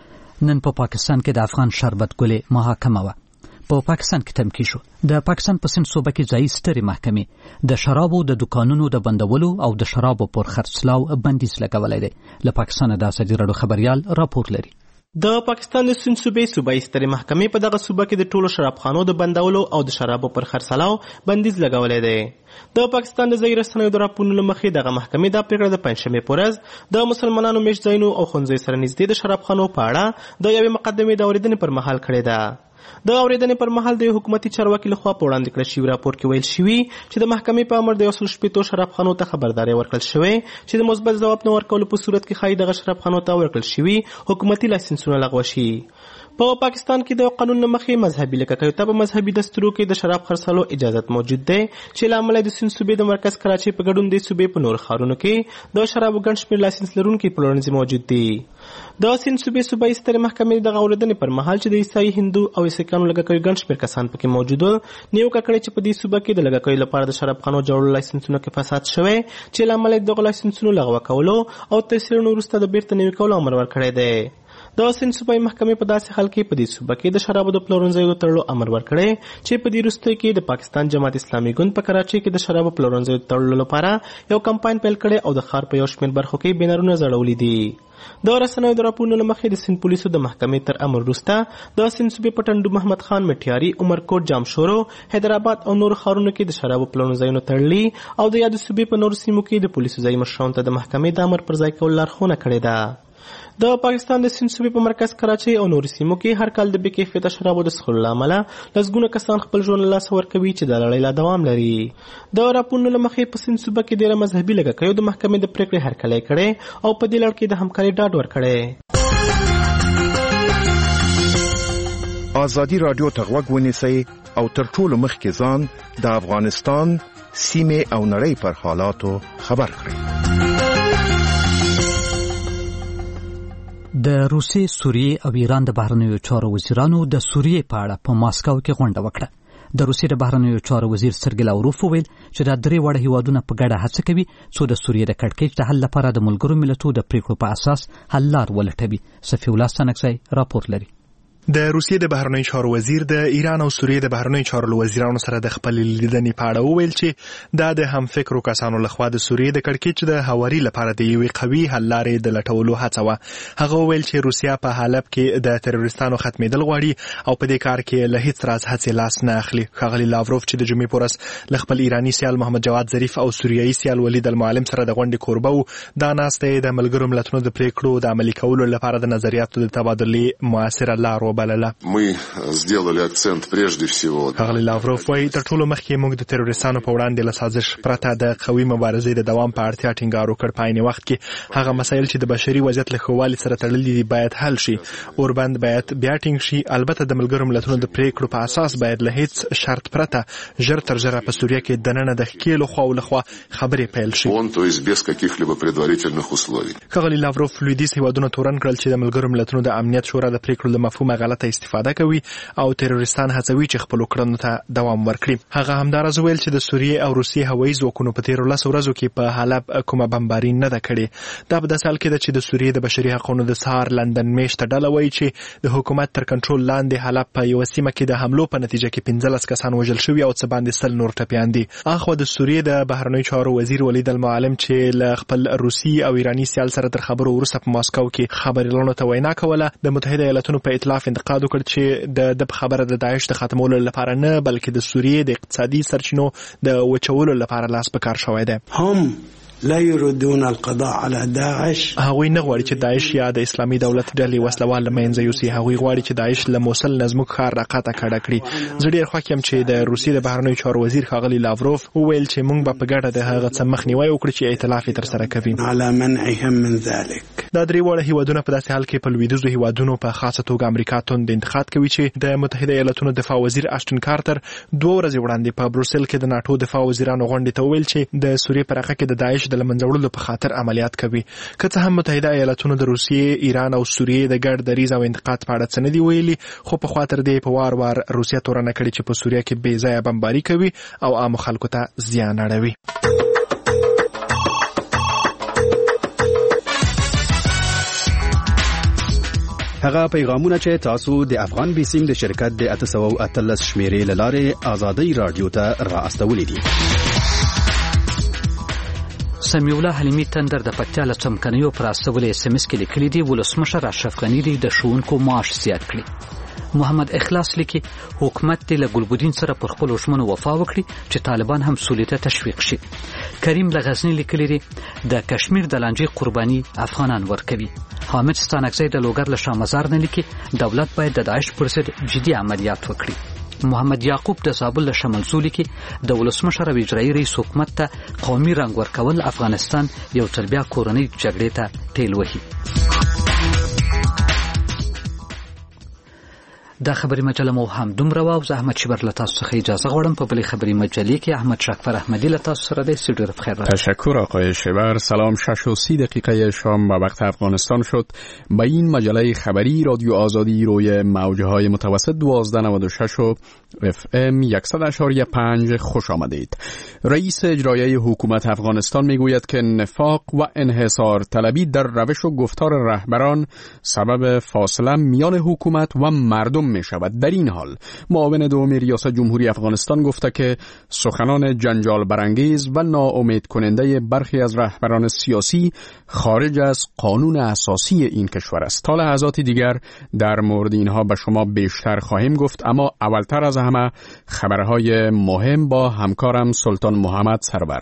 نن په پاکستان کې د افغان شربت ګلې محاکمه وه. په پاکستان کې تمکی شو. د پاکستان په سند صوبه کې ځایي سترې محکمې د شرابو د دکانونو د بندولو او د شرابو پر خرڅلاو بندیز لګولی دی. له پاکستانه د ازادي راډیو خبریال راپور لري. د پاکستان د سند صوبې سترې محکمې په دغه صوبه کې د ټولو شرابخانو د بندولو او د شرابو پر خرڅلاو بندیز لګولی دی. د پاکستان د ځایي رسنیو د راپورونو له مخې دغه محکمې دا پرېکړه د پنجشنبې په ورځ د مسلمانانو میشت ځایونو او ښوونځیو سره نږدې د شرابخانو په اړه د یوې مقدمې د اورېدنې پر مهال کړې ده. د اورېدنې پر مهال د حکومتي چارواکي لخوا په وړاندې کړل شوي راپور کې ویل شوي چې د محکمې په امر د 160 شرابخانو ته خبرداری ورکړل شوی چې د مثبت ځواب نه ورکولو په صورت کې ښایي دغه شرابخانو ته ورکړل شوي حکومتي لایسنسونه لغوه شي. په پاکستان کې د قانون له مخې مذهبي لکه ته په مذهبي دستورو کې د شراب خرڅولو اجازت موجود دی چې له امله د سند صوبې د مرکز کراچۍ په ګډون د صوبې په نورو ښارونو کې د شرابو ګڼ شمېر لایسنس لرونکي پلورنځي موجود دي. د سند صوبې سترې محکمې دغه اورېدنې پر مهال چې د عیسائی هندو او سیکانو لږکیو ګڼ شمېر کسان پکې موجود وو نیوکه کړې چې په دې صوبه کې د لږکیو لپاره د شرابخانو جوړولو لایسنسونو کې فساد شوی چې له امله دغه لایسنسونو لغوه کولو او تر څېړنو وروسته د بیرته نوي کولو امر ورکړی دی. د سند صوبې محکمې په داسې حال کې په دې صوبه کې د شرابو د پلورنځیو د تړلو امر ورکړی چې په دې وروستیو کې د پاکستان جماعت اسلامي ګوند په کراچۍ کې د شرابو پلورنځیو د تړلو لپاره یو کمپاین پیل کړی او د ښار په یو شمېر برخو کې بینرونه ځړولي دي. د رسنیو د راپورونو له مخې د سند پولیسو د محکمې تر امر وروسته د سند صوبې په ټنډو محمد خان مټیاري عمرکوټ جامشورو حیدرآباد او نورو ښارونو کې د شرابو پلورنځیونو تړلي او د یادې صوبې په نورو سیمو کې د پولیسو ځایي مشرانو ته د محکمې د امر پر ځای کولو لارښوونه کړې ده. د پاکستان د سند صوبې په مرکز کراچۍ او نورو سیمو کې هر کال د بې کیفیته شرابو د څښلو له امله لسګونه کسان خپل ژوند له لاسه ورکوي چې دا لړۍ لا دوام لري. د راپورونو له مخې په سند صوبه کې ډېره مذهبي لږکیو د محکمې د پرېکړې هرکلی کړی او په دې لړ کې د همکارۍ ډاډ ورکړی. ازادي راډیو ته غوږ ونیسئ او تر ټولو مخکې ځان د افغانستان سیمې او نړۍ پر حالاتو خبر کړئ. د روسیې، سوریې او ایران د بهرنیو چارو وزیرانو د سوریې په اړه په ماسکو کې غونډه وکړه. د روسیې د بهرنیو چارو وزیر سرګی لاوروف وویل چې دا درې واړه هیوادونه په ګډه هڅه کوي څو د سوریې د کړکېچ د حل لپاره د ملګرو ملتونو د پریکړو په اساس حل لار ولټوي. صفی الله سنکسي راپور لري. د روسیې د بهرنیو چارو وزیر د ایران او سوریې د بهرنیو چارو وزیرانو سره د خپل لیدنې په اړه وویل چې دا د هم فکرو کسانو لخوا د سوریې د کړکېچ د هواري لپاره د یوې قوي حل لارې د لټولو هڅه وه. هغه وویل چې روسیا په حلب کې د تروریستانو ختمېدل غواړي او په دې کار کې له هیڅ راز هڅې لاس نه اخلي. ښاغلي لاوروف چې د جمعې په ورځ له خپل ایراني سیال محمد جواد ظریف او سوریایي سیال ولید المعلم سره د غونډې کوربه و، دا ناسته یې د ملګرو ملتونو د پریکړو د عملي کولو لپاره د نظریاتو د تبادلې موثره لار وبلله. сделали акцент прежде всего. ښاغلي لاوروف وايي تر ټولو مخکې موږ د تروریستانو په وړاندې له سازش پرته د قوي مبارزې د دوام په اړتیا ټینګار وکړ. په عین وخت کې هغه مسایل چې د بشري وضعیت له ښه والي سره تړلي دي باید حل شي. اوربند باید بیا ټینګ شي. البته د ملګرو ملتونو د پریکړو په اساس باید له هیڅ شرط پرته ژر تر ژره په سوریه کې دننه د ښکېلو خواو لخوا خبرې پیل شي. То есть без каких-либо предварительных условий. ښاغلي لاوروف لویدیځ هیوادونه تورن کړل چې د ملګرو ملتونو د امنیت شورا د پریکړو له مفهومه غلطه استفاده کوي او تروریستان هڅوي چې خپل کړنو ته دوام ورکړي. هغه همدارس ویل چې د سوریې او روسیې هوایي ځواکونو په تیرو 10 ورځو کې په حلب کومه بمباري نه ده کړې. دا په داسې حال کې ده چې د سوریې د بشري حقوقو د سهار لندن میشته ډله وایي چې د حکومت تر کنټرول لاندې حلب په یوه سیمه کې د حملو په نتیجه کې 15 کسان وژل شوي او څه باندې 100 نور ټپیان دي. اخوا د سوریې د بهرنیو چارو وزیر ولید المعلم چې له خپل روسي او ایراني سیال سره تر خبرو وروسته په ماسکو کې خبريالانو ته وینا کوله، د متحده ایالاتونو په ائتلاف انتقاد وکړ چې د خبره د داعش د ختمولو لپاره نه بلکې د سوریې د اقتصادي سرچینو د وچولو لپاره لاس په کار شوی دی. لا يريدون القضاء على داعش. هغوی نه غواړي چې داعش یا د اسلامي دولت ډلې وسلوال له منځه یوسي. هغوی غواړي چې داعش له موصل نه زموږ ښار راقطع کړه کړي. زه ډېر خوښ یم چې د روسیې د بهرنیو چارو وزیر ښاغلي لاوروف وویل چې موږ به په ګډه د هغه څه مخنیوی وکړو چې ائتلاف یې ترسره کوي. على منعهم من ذلك. دا درې واړه هیوادونه په داسې حال کې په لویدیځو هیوادونو په خاصه توګه امریکا توند انتقاد کوي چې د متحده ایالاتونو دفاع وزیر اشټن کارتر 2 ورځې وړاندې په بروسل کې د ناتو دفاع وزیرانو غونډې ته وویل چې د سوریې په رقه کې د داعش د لمنځه وړلو په خاطر عملیات کوي. که څه هم متحده ایالاتونو د روسیې، ایران او سوریې د ګډ دریځ او انتقاد په اړه څه نه دي ویلي، خو په خاطر دی په وار وار روسیه تورنه کړي چې په سوریه کې بې ځایه بمباري کوي او عام خلکو ته زیان اړوي. هغه پیغامونه چې تاسو د افغان بیسیم د شرکت د 813 شمیرې لاره آزادۍ رادیو ته را استولې دي. سمیع الله حلیمي تندر د پکتیا له څمکنیو پر استولې SMS کې لیکلي دي ولسمشر اشرف غني د ښوونکو معاش زیات کړي. محمد اخلاص لیکي حکومت د ګلبدین سره پر خپل ژمنو وفا وکړي چې طالبان هم سولې ته تشویق شي. کریم لغزنی لیکلی دی د کشمیر د لانجې قرباني افغانان ورکوي. حامد ستانکزی د لوګر له شامزار نه لیکي دولت باید د داعش پر ضد جدي عملیات وکړي. محمد یعقوب د زابل له شمالزولي کې د ولسمشر او اجرایي رئیس حکومت ته قومي رنګ ورکول افغانستان یو ځل بیا کورنۍ جګړې ته ټیل وهي. دا خبري مجله مو هم دومره و او زه احمد شبر له تاسو څخه اجازه غواړم. په بلې خبري مجلې کې احمد شکفر احمدی له تاسو سره د استودیو بخیر. تشکر آقای شبر. سلام. 6:30 شام به وقت افغانستان شد. به این مجله خبری رادیو آزادی روی موج‌های متوسط 1296 و FM 100.5 خوش آمدید. رئیس اجرایی حکومت افغانستان میگوید که نفاق و انحصار طلبی در روش و گفتار رهبران سبب فاصله میان حکومت و مردم می شود. در این حال معاون دوم ریاست جمهوری افغانستان گفته که سخنان جنجال برانگیز و ناامید کننده برخی از رهبران سیاسی خارج از قانون اساسی این کشور است. تا لحظات دیگر در مورد اینها به شما بیشتر خواهیم گفت، اما اولتر از همه خبرهای مهم با همکارم سلطان محمد سرور.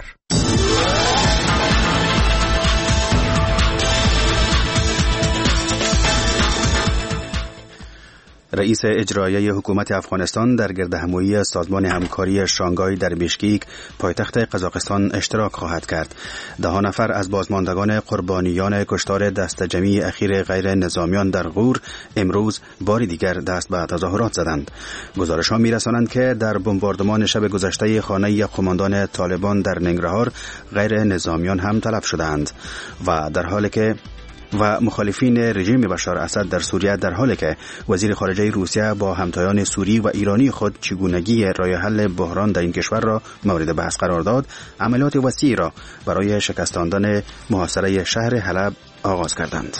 رئیس اجرایی حکومت افغانستان در گردهمایی سازمان همکاری شانگهای در بیشکیک پایتخت قزاقستان اشتراک خواهد کرد. 10 نفر از بازماندگان قربانیان کشتار دسته‌جمعی اخیر غیر نظامیان در غور امروز بار دیگر دست به تظاهرات زدند. گزارش‌ها می‌رسانند که در بمباردمان شب گذشته خانه قماندان طالبان در ننگرهار غیر نظامیان هم تلف شدند و مخالفین رژیم بشار اسد در سوریه در حالی که وزیر خارجه روسیه با همتایان سوری و ایرانی خود چگونگی راه حل بحران در این کشور را مورد بحث قرار داد، عملیات وسیعی را برای شکستاندن محاصره شهر حلب آغاز کردند.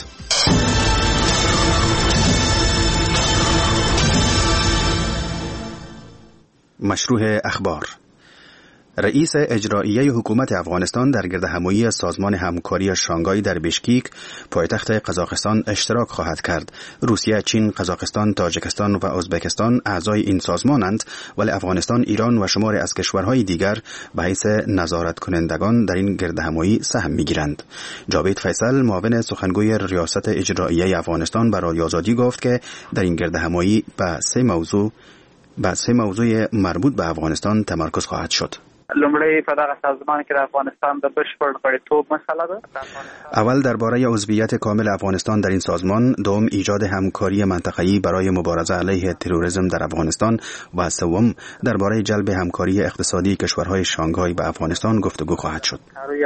مشروع اخبار. رئیس اجرایی حکومت افغانستان در گردهمایی سازمان همکاری شانگهای در بیشکیک پایتخت قزاقستان اشتراک خواهد کرد. روسیه، چین، قزاقستان، تاجیکستان و ازبکستان اعضای این سازمانند، ولی افغانستان، ایران و شماری از کشورهای دیگر به حیث نظارت کنندگان در این گردهمایی سهم می‌گیرند. جاوید فیصل، معاون سخنگوی ریاست اجرایی افغانستان، به رادیو آزادی گفت که در این گردهمایی به سه موضوع مربوط به افغانستان تمرکز خواهد شد. لومړی په دغه سازمان کې د افغانستان د بشپړ غړیتوب مسله ده. اول درباره عضویت کامل افغانستان در این سازمان، دوم ایجاد همکاری منطقه‌ای برای مبارزه علیه تروریسم در افغانستان و سوم درباره جلب همکاری اقتصادی کشورهای شانگهای به افغانستان گفتگو خواهد شد.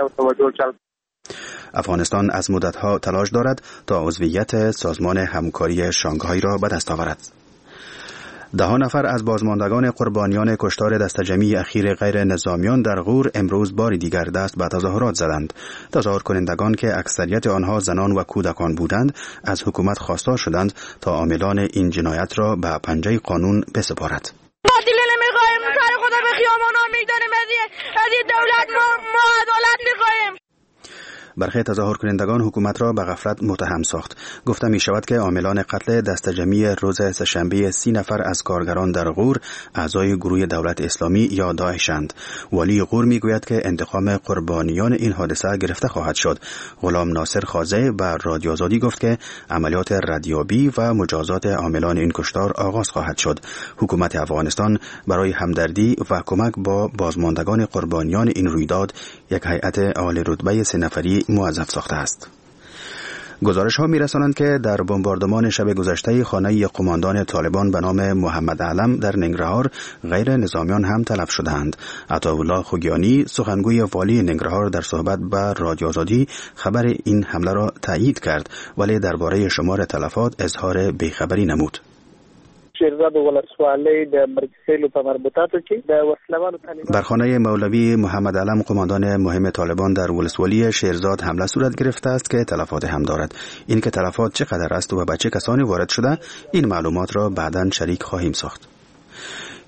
افغانستان از مدت‌ها تلاش دارد تا عضویت سازمان همکاری شانگهای را به دست آورد. 10 نفر از بازماندگان قربانیان کشتار دسته‌جمعی اخیر غیر نظامیان در غور امروز بار دیگر دست به تظاهرات زدند. تظاهر کنندگان که اکثریت آنها زنان و کودکان بودند از حکومت خواستار شدند تا عاملان این جنایت را به پنجه قانون بسپارد. ما دیگه نمی‌خوایم کار خدا به خیابانا می‌دانیم، از این دولت ما عدالت می‌خوایم. برخی تظاهر کنندگان حکومت را به غفلت متهم ساخت. گفته می شود که عاملان قتل دسته‌جمعی روز سه‌شنبه 30 نفر از کارگران در غور اعضای گروه دولت اسلامی یا داعشند. والی غور می گوید که انتقام قربانیان این حادثه گرفته خواهد شد. غلام ناصر خازه به رادیو آزادی گفت که عملیات ردیابی و مجازات عاملان این کشتار آغاز خواهد شد. حکومت افغانستان برای همدردی و کمک با بازماندگان قربانیان این رویداد یک هیئت عالی رتبه 3 نفری موظف ساخته است. گزارش‌ها می‌رسانند که در بمباردمان شب گذشته خانه قماندان طالبان به نام محمد علم در ننگرهار غیر نظامیان هم تلف شدند. عطاالله خوگیانی، سخنگوی والی ننگرهار، در صحبت با رادیو آزادی خبر این حمله را تایید کرد، ولی درباره شمار تلفات اظهار بیخبری نمود. شیرزاد ولسوالی د مرکزیلو په مربوطاتو کې د وسلوالو طالبان بر خانه مولوی محمد علم قماندان مهم طالبان در ولسوالی شیرزاد حمله صورت گرفته است که تلفات هم دارد. این که تلفات چقدر است و به چه کسانی وارد شده، این معلومات را بعداً شریک خواهیم ساخت.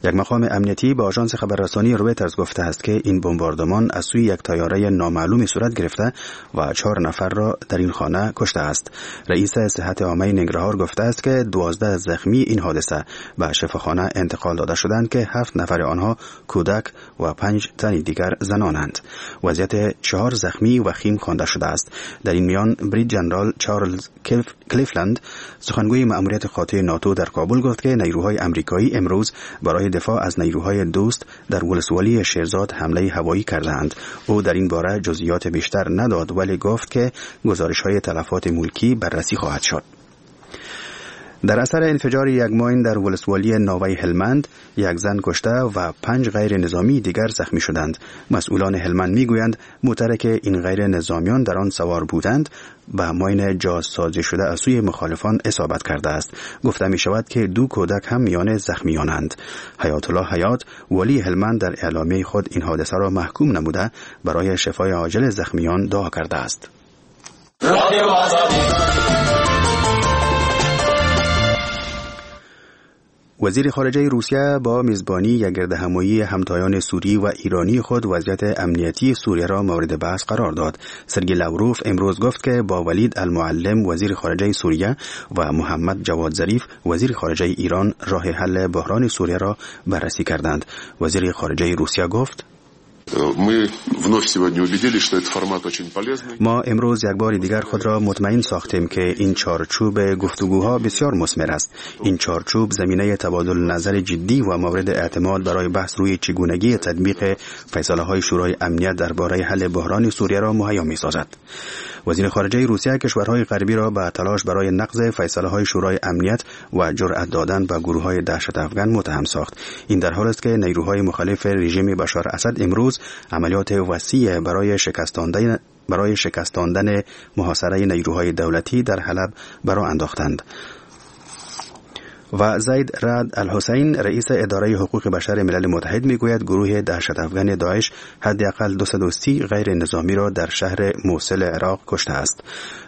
یک مقام امنیتی به آژانس خبررسانی رویترز گفته است که این بمباردمان از سوی یک طیاره نامعلومی صورت گرفته و 4 نفر را در این خانه کشته است. رئیس صحت عامه ننگرهار گفته است که 12 زخمی این حادثه به شفاخانه انتقال داده شدند که 7 نفر آنها کودک و 5 تن دیگر زنانند. وضعیت 4 زخمی وخیم خوانده شده است. در این میان بریگیدر ژنرال چارلز کلیفلند سخنگوی مأموریت قاطع ناتو در کابل گفت که نیروهای آمریکایی امروز برای دفاع از نیروهای دوست در ولسوالی شیرزاد حمله هوایی کردند. او در این باره جزئیات بیشتر نداد ولی گفت که گزارش‌های تلفات ملکی بررسی خواهد شد. در اثر انفجار یک ماین در ولسوالی ناوی هلمند یک زن کشته و 5 غیر نظامی دیگر زخمی شدند. مسئولان هلمند میگویند موتری که این غیر نظامیان در آن سوار بودند به ماین جاسازی شده از سوی مخالفان اصابت کرده است. گفته می شود که 2 کودک هم میان زخمیانند. حیات الله حیات ولی هلمند در اعلامیه خود این حادثه را محکوم نموده برای شفای عاجل زخمیان دعا کرده است. وزیر خارجه روسیه با میزبانی یک گردهمایی همتایان سوری و ایرانی خود وضعیت امنیتی سوریه را مورد بحث قرار داد. سرگئی لاوروف امروز گفت که با ولید المعلم وزیر خارجه سوریه و محمد جواد ظریف وزیر خارجه ایران راه حل بحران سوریه را بررسی کردند. وزیر خارجه روسیه گفت ما امروز یک بار دیگر خود را مطمئن ساختیم که این چارچوب گفتگوها بسیار مثمر است. این چارچوب زمینه تبادل نظر جدی و مورد اعتماد برای بحث روی چگونگی تطبیق فیصله‌های شورای امنیت درباره حل بحران سوریه را مهیا می‌سازد. وزیر خارجه روسیه کشورهای غربی را به تلاش برای نقض فیصله‌های شورای امنیت و جرأت دادن به گروه‌های دهشت افغان متهم ساخت. این در حالی است که نیروهای مخالف رژیم بشار اسد امروز عملیات وسیع برای شکستاندن محاصره نیروهای دولتی در حلب برآ انداختند. و زید رعد الحسین رئیس اداره حقوق بشر ملل متحد میگوید گروه دهشت افغان داعش حداقل 230 غیر نظامی را در شهر موصل عراق کشته است.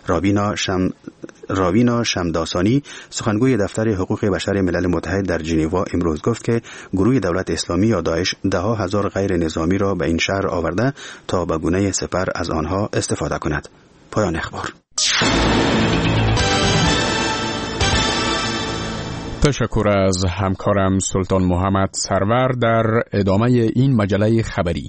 راوینا شمداسانی سخنگوی دفتر حقوق بشر ملل متحد در ژنو امروز گفت که گروه دولت اسلامی یا داعش 10,000 غیر نظامی را به این شهر آورده تا به گونه سپر از آنها استفاده کند. پایان اخبار. تشکر از همکارم سلطان محمد سرور در ادامه این مجله خبری.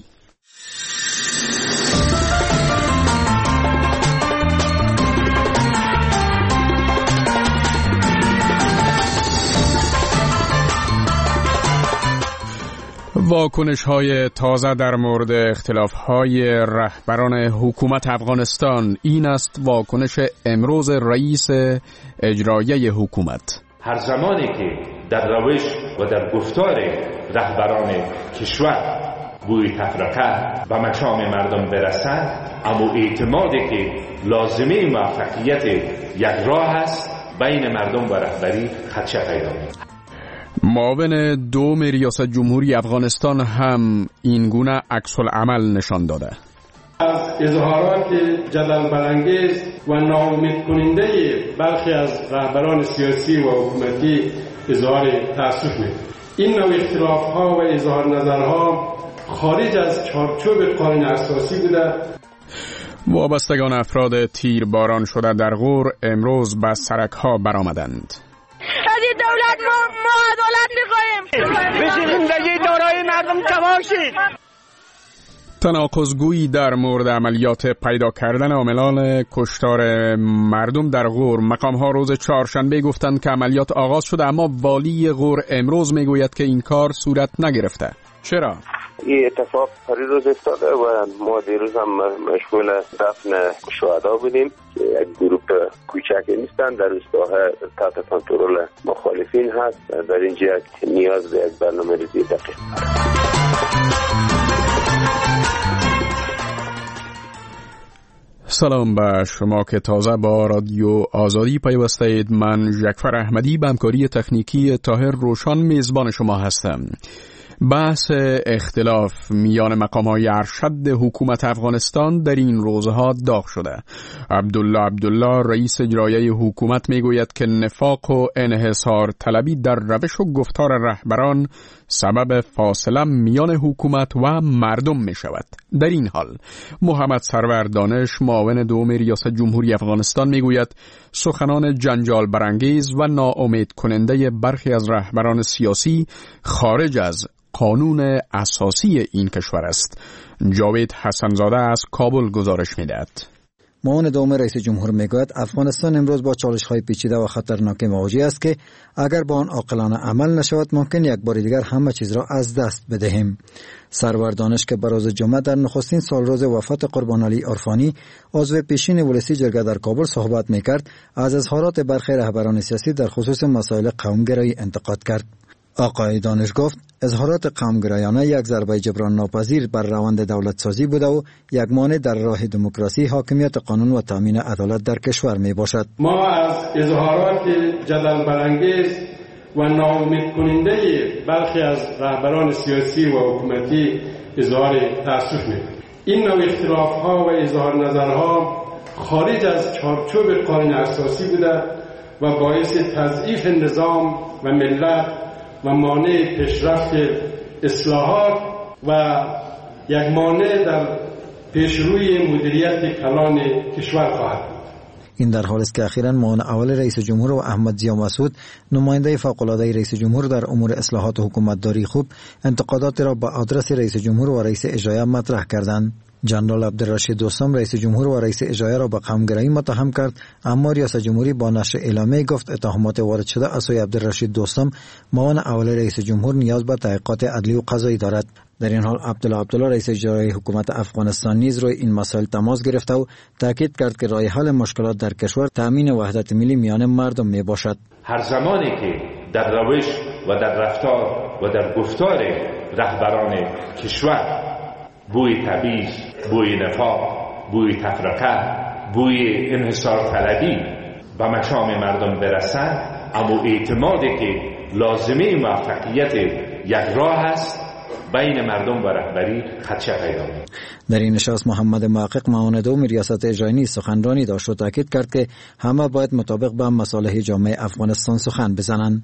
واکنش‌های تازه در مورد اختلاف‌های رهبران حکومت افغانستان. این است واکنش امروز رئیس اجرایی حکومت. هر زمانی که در روش و در گفتار رهبران کشور بوی تفرقه و مشام مردم برسد، اما اعتمادی که لازمه موفقیت یک راه است بین مردم و رهبری خدشه پیدا می‌کند. معاون دوم ریاست جمهوری افغانستان هم این گونه عکس العمل نشان داده. از اظهارات جدل برانگیز و ناامید کننده برخی از رهبران سیاسی و حکومتی اظهار تأسف می‌کنم. این نوع اختلاف‌ها و اظهار نظرها خارج از چارچوب قانون اساسی بوده. وابستگان افراد تیرباران شده در غور امروز به سرک‌ها برآمدند. از این دولت ما عدالت می‌خواهیم. بشه زندگی دارای مردم تباه شد. تناقض‌گویی در مورد عملیات پیدا کردن عاملان کشتار مردم در غور. مقام‌ها روز چهارشنبه گفتند که عملیات آغاز شده، اما والی غور امروز میگوید که این کار صورت نگرفته. چرا؟ این اتفاق پریروز افتاده و ما دیروز هم مشغول دفن شهدا بودیم. یک گروه کوچکی نیستن، در روستاها تحت کنترل مخالفین هست. در این جهت نیاز به یک برنامه‌ریزی دقیق. سلام به شما که تازه با رادیو آزادی پیوسته اید. من جعفر احمدی به همکاری تکنیکی طاهر روشان میزبان شما هستم. بحث اختلاف میان مقام‌های ارشد حکومت افغانستان در این روزها داغ شده. عبدالله رئیس اجرایی حکومت میگوید که نفاق و انحصار طلبی در روش و گفتار رهبران سبب فاصله میان حکومت و مردم می شود. در این حال محمد سرور دانش معاون دوم ریاست جمهوری افغانستان می گوید سخنان جنجال برانگیز و ناامید کننده برخی از رهبران سیاسی خارج از قانون اساسی این کشور است. جاوید حسنزاده از کابل گزارش می‌دهد. معاون دوم رئیس جمهور میگوید افغانستان امروز با چالش‌های پیچیده و خطرناک مواجه است که اگر با آن عاقلانه عمل نشود ممکن یک بار دیگر همه چیز را از دست بدهیم. سرور دانش که بروز جمعه در نخستین سالروز وفات قربان علی عرفانی عضو پیشین ولسی جرگه در کابل صحبت میکرد، از اظهارات برخی رهبران سیاسی در خصوص مسائل قومگرایی انتقاد کرد. آقای دانش گفت اظهارات قومگرایانه یک ضربه جبران ناپذیر بر روند دولت سازی بوده و یک مانع در راه دموکراسی، حاکمیت قانون و تامین عدالت در کشور می باشد. ما از اظهارات جدل برانگیز و ناامید کننده برخی از رهبران سیاسی و حکومتی اظهار تأسف می‌کنیم. این نوع اختلاف‌ها و اظهار نظرها خارج از چارچوب قانون اساسی بوده و باعث تضعیف نظام و ملت و مانع پیشرفت اصلاحات و یک مانع در پیشروی مدیریت کلان کشور خواهد بود. این در حالی است که اخیراً معاون اول رئیس جمهور و احمد ضیا مسعود نماینده فوق‌العاده رئیس جمهور در امور اصلاحات حکومتداری خوب انتقادات را به آدرس رئیس جمهور و رئیس اجرایی مطرح کردند. جنرال عبدالرشید دوستم رئیس جمهور و رئیس اجرایی را به قومگرایی متهم کرد، اما ریاست جمهوری با نشر اعلامیه گفت اتهامات وارد شده از سوی عبدالرشید دوستم معاون اول رئیس جمهور نیاز به تحقیقات عدلی و قضایی دارد. در این حال عبدالله رئیس اجرایی حکومت افغانستان نیز روی این مسائل تماس گرفته و تاکید کرد که راه حل مشکلات در کشور تامین وحدت ملی میان مردم می باشد. هر زمانی که در روش و در رفتار و در گفتار رهبران کشور بوی تبعیض، بوی نفاق، بوی تفرقه، بوی انحصار طلبی به مشام مردم برسد، اما اعتمادی که لازمه موفقیت یک راه است بین مردم و رهبری خدشه پیدا می‌کند. در این نشست محمد محقق معاون دوم ریاست اجرایی سخنرانی داشت و تاکید کرد که همه باید مطابق به مصالح جامعه افغانستان سخن بزنند.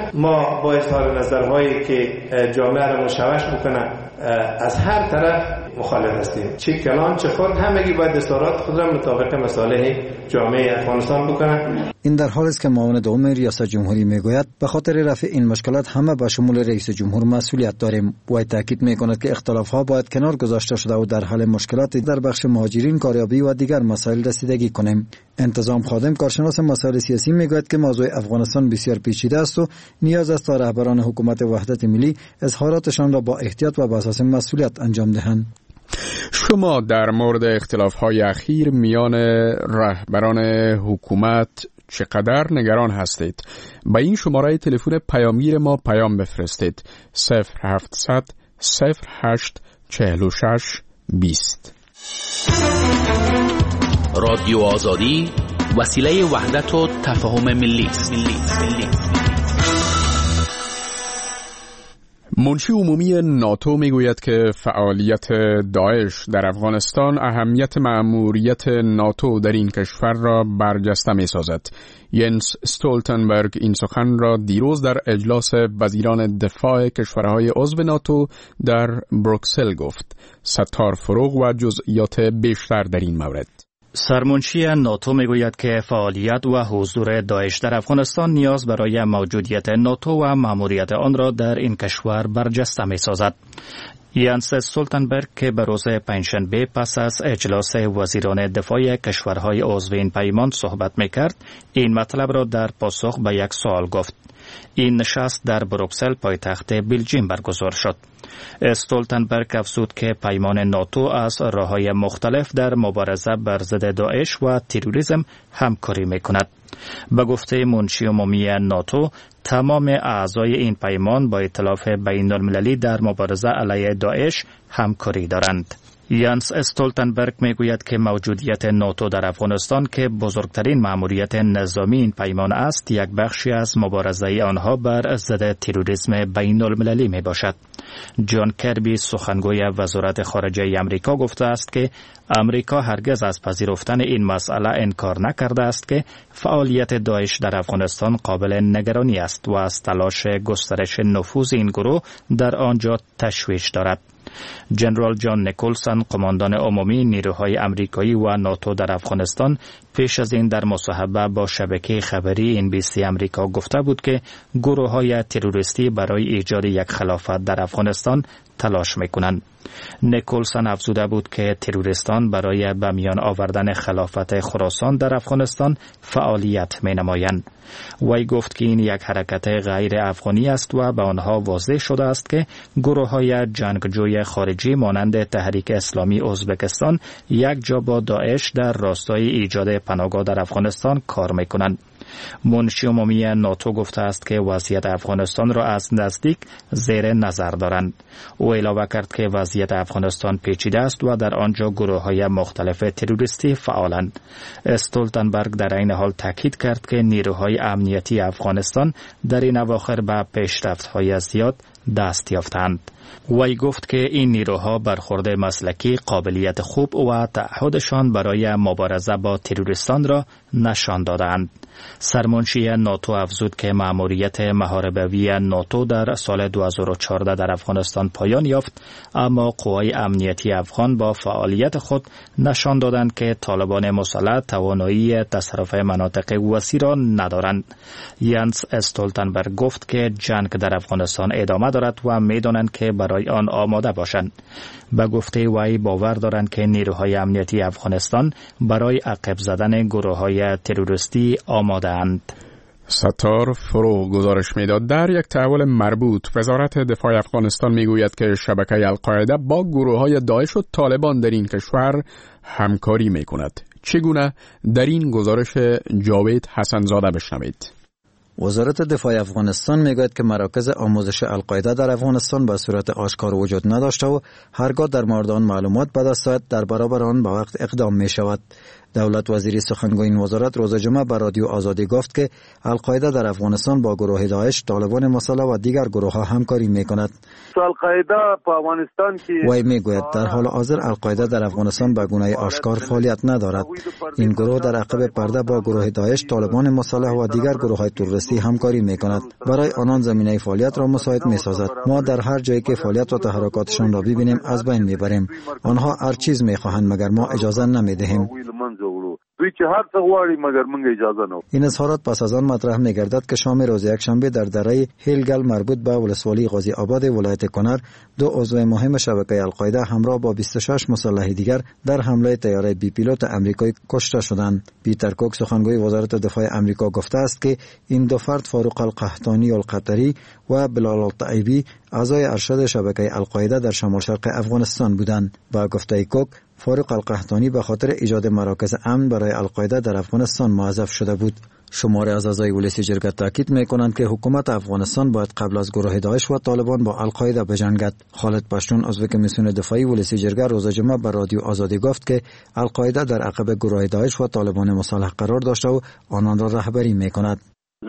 ما با اظهار نظرهایی که جامعه را مشوش میکنه از هر طرف مخالف هستیم، چه کلان چه خود همگی باید اظهارات خود را مطابق مصالح جامعه افغانستان بکنند. این در حالی است که معاون دوم ریاست جمهوری میگوید به خاطر رفع این مشکلات همه به شمول رئیس جمهور مسئولیت داریم. و تاکید میکند که اختلافها باید کنار گذاشته شده و در حل مشکلات در بخش مهاجرین، کاریابی و دیگر مسائل رسیدگی کنیم. انتظام خادم کارشناس مسائل سیاسی میگوید که موضوع افغانستان بسیار پیچیده است و نیاز است تا رهبران حکومت وحدت ملی اظهاراتشان را با احتیاط و با اساس مسئولیت انجام دهند. شما در مورد اختلاف‌های اخیر میان رهبران حکومت چقدر نگران هستید؟ با این شماره تلفن پیامگیر ما پیام بفرستید: 0700 08 46 20. رادیو آزادی وسیله وحدت و تفاهم ملی است. منشی عمومی ناتو میگوید که فعالیت داعش در افغانستان اهمیت مأموریت ناتو در این کشور را برجسته می‌سازد. ینس استولتنبرگ این سخن را دیروز در اجلاس وزیران دفاع کشورهای عضو ناتو در بروکسل گفت. ستار فروغ و جزئیات بیشتر در این مورد. سرمنشی ناتو میگوید که فعالیت و حضور داعش در افغانستان نیاز برای موجودیت ناتو و مأموریت آن را در این کشور برجسته می‌سازد. یانس استولتنبرگ که به روز پنجشنبه پس از اجلاس وزیران دفاع کشورهای عضو این پیمان صحبت می‌کرد، این مطلب را در پاسخ به یک سوال گفت. این نشست در بروکسل پایتخت بلژیم برگزار شد. استولتنبرگ افزود که پیمان ناتو از راه‌های مختلف در مبارزه بر ضد داعش و تروریسم همکاری می‌کند. به گفته منشی عمومی ناتو، تمام اعضای این پیمان با ائتلاف بین‌المللی در مبارزه علیه داعش همکاری دارند. یانس استولتنبرگ میگوید که موجودیت ناتو در افغانستان که بزرگترین مأموریت نظامی این پیمان است، یک بخشی از مبارزه آنها بر ضد تروریسم بین المللی می باشد. جان کربی سخنگوی وزارت خارجه آمریکا گفته است که آمریکا هرگز از پذیرفتن این مسئله انکار نکرده است که فعالیت داعش در افغانستان قابل نگرانی است و از تلاش گسترش نفوذ این گروه در آنجا تشویش دارد. جنرال جان نیکولسون، قماندان عمومی نیروهای آمریکایی و ناتو در افغانستان، پیش از این در مصاحبه با شبکه خبری NBC آمریکا گفته بود که گروه‌های تروریستی برای ایجاد یک خلافت در افغانستان تلاش میکنند. نیکولسون افزوده بود که تروریستان برای به میان آوردن خلافت خراسان در افغانستان فعالیت می نمایند. وی گفت که این یک حرکت غیر افغانی است و به آنها واضح شده است که گروه‌های جنگجوی خارجی مانند تحریک اسلامی ازبکستان یک جا با داعش در راستای ایجاد پناهگاه در افغانستان کار می کنند. منشی عمومی ناتو گفته است که وضعیت افغانستان را از نزدیک زیر نظر دارند. او علاوه کرد که وضعیت افغانستان پیچیده است و در آنجا گروه‌های مختلف تروریستی فعالند. استولتنبرگ در این حال تاکید کرد که نیروهای امنیتی افغانستان در این اواخر به پیشرفت‌های زیاد دست یافتند. وی گفت که این نیروها برخورد مسلکی، قابلیت خوب و تعهدشان برای مبارزه با تروریستان را نشان دادند. سرمنشی ناتو افزود که مأموریت محاربوی ناتو در سال 2014 در افغانستان پایان یافت، اما قوای امنیتی افغان با فعالیت خود نشان دادند که طالبان مسلح توانایی تصرف مناطق وسیع را ندارند. یانس استولتنبرگ گفت که جنگ در افغانستان ادامه دارد و می‌دانند که برای آن آماده باشند. به گفته وی باور دارند که نیروهای امنیتی افغانستان برای عقب زدن گروه‌های تروریستی آماده اند. ستار فرو گزارش میداد. در یک تحول مربوط، وزارت دفاع افغانستان میگوید که شبکه القاعده با گروه‌های داعش و طالبان در این کشور همکاری میکند. چگونه؟ در این گزارش جاوید حسنزاده بشنوید. وزارت دفاع افغانستان میگوید که مراکز آموزش القاعده در افغانستان به صورت آشکار وجود نداشته و هرگاه در مورد آن معلومات به دست آید در برابر آن به وقت اقدام می شود. دولت وزیری سخنگوی این وزارت روز جمعه به رادیو آزادی گفت که القاعده در افغانستان با گروه داعش، طالبان مسلح و دیگر گروه ها همکاری می کند. القاعده په افغانستان کې وی میگوید در حال حاضر القاعده در افغانستان به گونه آشکار فعالیت ندارد. این گروه در عقب پرده با گروه داعش، طالبان مسلح و دیگر گروه های تروریستی همکاری می کند. برای آنان زمینه فعالیت را مساعد می سازد. ما در هر جایی که فعالیت و تحرکاتشان را ببینیم از بین می بریم. آنها هر چیز می خواهند مگر ما اجازه نمی دهیم. این اظهارات پس از آن مطرح می گردد که شام روز یکشنبه در دره هیلگل مربوط به ولسوالی غازی آباد ولایت کنر 2 عضو مهم شبکه القاعده همراه با 26 مسلح دیگر در حمله طیاره بی پیلوت امریکایی کشته شدند. پیتر کوک، سخنگوی وزارت دفاع امریکا، گفته است که این 2 فرد، فاروق القحطانی القطری و بلال الطیبی، اعضای ارشد شبکه القاعده در شمال شرق افغانستان بودند. با گفته کوک، فاروق القحطانی به خاطر ایجاد مراکز امن برای القاعده در افغانستان موظف شده بود. شماری از اعضای ولسی جرگه تاکید می‌کنند که حکومت افغانستان باید قبل از گروه داعش و طالبان با القاعده بجنگد. خالد پشتون، عضو کمیسیون دفاعی ولسی جرگه، روز جمعه به رادیو آزادی گفت که القاعده در عقب گروه داعش و طالبان مسلح قرار داشته و آنان را رهبری می‌کند.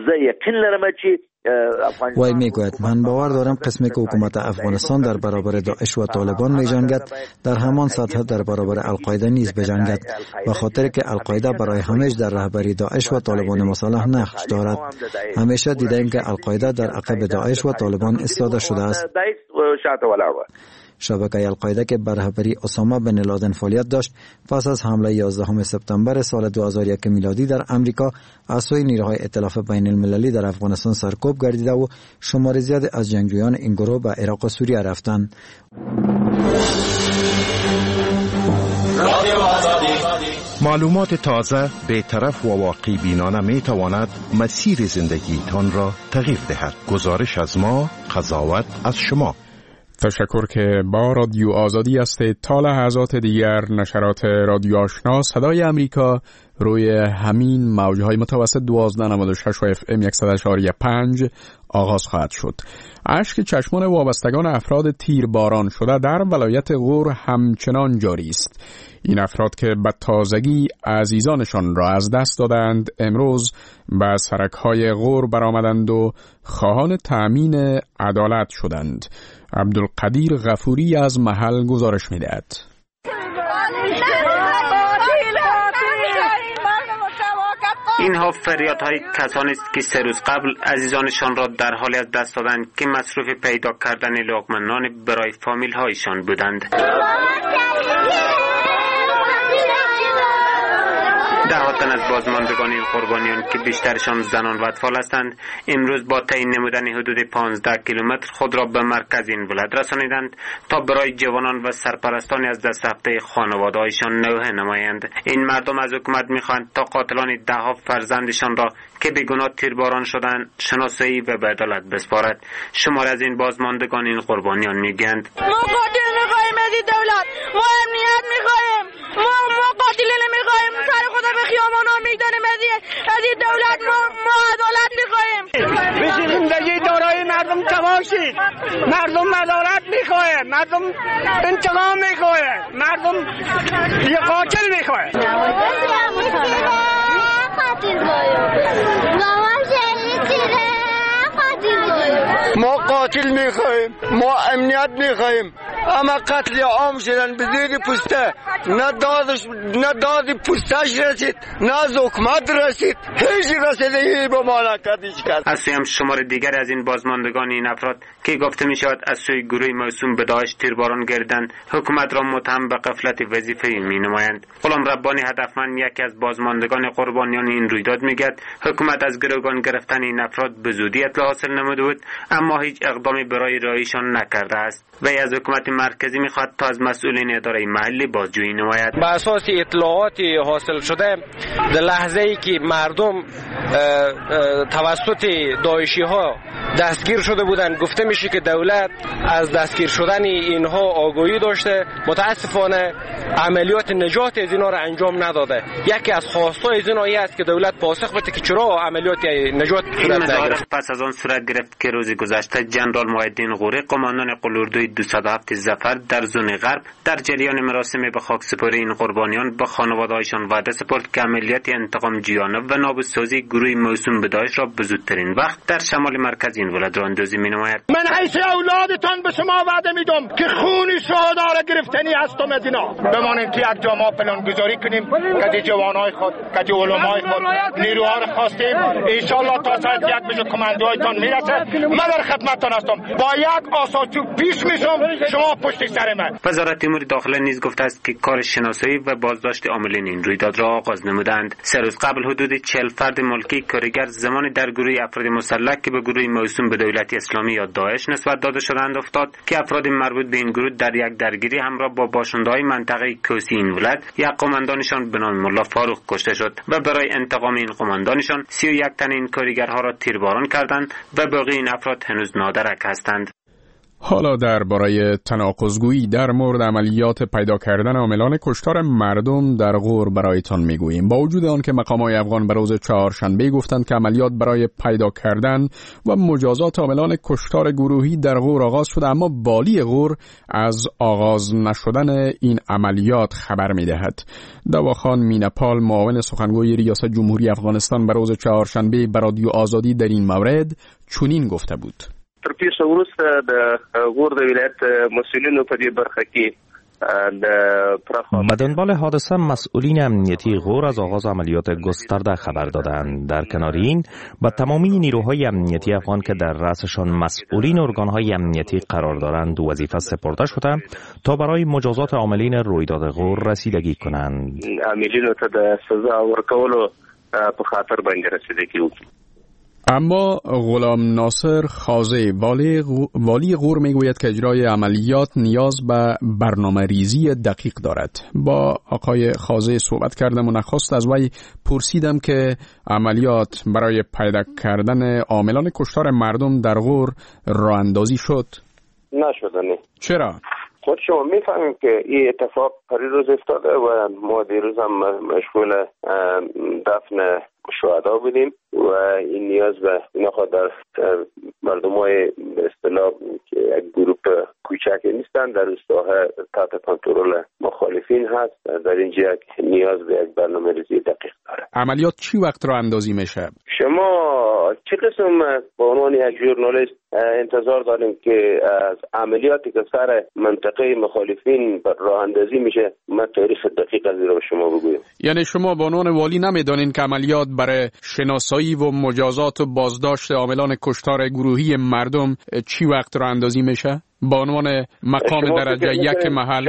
وی میگوید من باور دارم قسمی که حکومت افغانستان در برابر داعش و طالبان می جنگد در همان سطح در برابر القاعده نیز بجنگد، به خاطر که القاعده برای همیشه در رهبری داعش و طالبان مسلح نقش دارد. همیشه دیدیم که القاعده در عقب داعش و طالبان ایستاده شده است. شبکه القاعده که بر رهبری اسامه بن لادن فعالیت داشت، پس از حمله 11 سپتامبر سال 2001 میلادی در امریکا از سوی نیروهای ائتلاف بین المللی در افغانستان سرکوب گردیده و شمار زیادی از جنگجویان این گروه به عراق و سوریه رفتند. معلومات تازه، بی‌طرف و واقع بینانه می تواند مسیر زندگی تان را تغییر دهد. گزارش از ما، قضاوت از شما. تشکر که با رادیو آزادی هستید. تا لحظات دیگر نشرات رادیو آشنا صدای امریکا روی همین موجهای متوسط 1296 و FM 100.5 آغاز خواهد شد. اشک چشمان وابستگان افراد تیرباران شده در ولایت غور همچنان جاری است. این افراد که به تازگی عزیزانشان را از دست دادند امروز به سرک‌های غور برآمدند و خواهان تأمین عدالت شدند. عبدالقدیر غفوری از محل گزارش می‌دهد. اینها فریادهای کسانی است که 3 روز قبل عزیزانشان را در حالی از دست دادند که مصروف پیدا کردن لقمه نان برای فامیل‌هایشان بودند. ده‌ها تن از بازماندگان این قربانیان که بیشترشان زنان و اطفال هستند امروز با تعیین نمودن حدود 15 کیلومتر خود را به مرکز این ولایت رسانیدند تا برای جوانان و سرپرستانی از دست رفته خانواده‌هایشان نوحه نمایند. این مردم از حکومت می‌خواهند تا قاتلان ده‌ها فرزندشان را که بیگناه تیرباران شدند شناسایی و به عدالت بسپارد. شمار از این بازماندگان این قربانیان میگویند ما قاتل می‌خواهیم از این دولت، ما امنیت می‌خواهیم، ما قاتل نمی‌خواهیم، سر خدا به خیابانا می‌دانیم از این دولت ما عدالت می‌خواهیم. بشه زندگی دارای مردم تباه شد. مردم عدالت می‌خواهند، مردم انتقام می‌خواهند، مردم یه قاتل می‌خواهند. ما قاتل میخواهیم، ما امنیت میخواهیم، اما قتل عام شدن به زیر پوسته، نه داد پوستش رسید، نه از حکومت رسید، هیچ رسیدگی به ما نکرد. از سوی هم شمار دیگر از این بازماندگان این افراد که گفته می شود از سوی گروه موسوم به داعش تیرباران گردند حکومت را متهم به غفلت وظیفه‌ای می نمایند. غلام ربانی هدفمند یکی از بازماندگان قربانیان این رویداد میگوید حکومت از گروگان گرفتن این افراد به زودی اطلاع حاصل نموده بود اما هیچ اقدامی برای رهاییشان نکرده است. وی از حکومت مرکزی میخواد تا از مسئولین اداره محلی بازجویی نماید. با اساس اطلاعات حاصل شده در لحظه ای که مردم توسط داعشی ها دستگیر شده بودند گفته میشه که دولت از دستگیر شدن اینها آگاهی داشته، متاسفانه عملیات نجات از اینا را انجام نداده. یکی از خواستای از اینایی است که دولت پاسخ بده که چرا عملیات نجات صورت نگرفت. پس از آن صورت گرفت که روز گذشته جنرال محی‌الدین غوری قماندان قلوردوی 207 ظفر در زون غرب در جریان مراسم به خاکسپاری این قربانیان به خانواده‌هایشان وعده سپرد که عملیات انتقام جویانه و نابودسازی گروه موسوم به داعش را به زودترین وقت در شمال مرکز این ولایت راه‌اندازی می‌نماید. من حیث اولادتان به شما وعده میدم که خون شهدا را گرفتنی هستم از اینا. بمانیم که یک جامعه پلانگذاری کنیم که جوانای خود، که علمای خود، نیروها را خواستیم ان شاءالله تا ساعت 1 بجو کماندوهایتان میرسه. من در خدمتتان هستم. با یک آساچوب پیش میشم، شما پشت سر من. وزارت امور داخله نیز گفته است که کار شناسایی و بازداشت عاملین این رویداد را آغاز نمودند. 3 روز قبل حدود 40 فرد ملکی کارگر زمانی در گروه افراد مسلح که به گروه موسوم به دولت اسلامی یا داعش نسبت داده شدند افتاد که افراد مربوط به این گروه در یک درگیری همراه با باشنده‌های منطقه کوسی این ولایت یک قماندانشان به نام ملا فاروق کشته شد و برای انتقام این قماندانشان 31 تن این کارگرها را تیرباران کردند و باقی این افراد هنوز نادرک هستند. حالا درباره تناقض‌گویی در مورد عملیات پیدا کردن عاملان کشتار مردم در غور برایتان میگوییم. با وجود آن که مقامات افغان به روز چهارشنبه گفتند که عملیات برای پیدا کردن و مجازات عاملان کشتار گروهی در غور آغاز شده، اما والی غور از آغاز نشدن این عملیات خبر میدهد. دواخان مینپال معاون سخنگوی ریاست جمهوری افغانستان به روز چهارشنبه به رادیو آزادی در این مورد چنین گفته بود: تر پیښه وروسته د غور د ولایت مسئولینو په دې برخه کې به دنبال حادثه مسئولین امنیتی غور از آغاز عملیات گسترده خبر دادند. در کنار این به تمامی نیروهای امنیتی افغان که در رأسشان مسئولین ارگانهای امنیتی قرار دارند وظیفه سپرده شده تا برای مجازات عاملین رویداد غور رسیدگی کنند. عاملینو ته د سزا ورکولو په خاطر باندې رسیدگی وکړي. اما غلام ناصر خازه والی غور میگوید که اجرای عملیات نیاز به برنامه ریزی دقیق دارد. با آقای خازه صحبت کردم و نخست از وی پرسیدم که عملیات برای پیدا کردن عاملان کشتار مردم در غور راه اندازی شد. نشدنه. چرا؟ خود شما میفهمیم که این اتفاق پریروز افتاده و ما دیروز هم مشغول دفن شهدا بودیم و این نیاز به نخواد در مردمای به اصطلاح که یک گروپ کوچک نیستن در روستاها تحت کنترل مخالفین هست. در اینجا یک نیاز به یک برنامه‌ریزی دقیق داره. عملیات چی وقت رو اندازی میشه؟ شما چه قسم به عنوان یک ژورنالیست انتظار داریم که از عملیاتی که سر منطقه مخالفین راه اندازی میشه من تاریخ دقیق از این رو به شما بگویم؟ یعنی شما به عنوان والی نمیدانین که عملیات برای شناسایی و مجازات و بازداشت عاملان کشتار گروهی مردم چی وقت راه اندازی میشه؟ به عنوان مقام درجه یک محل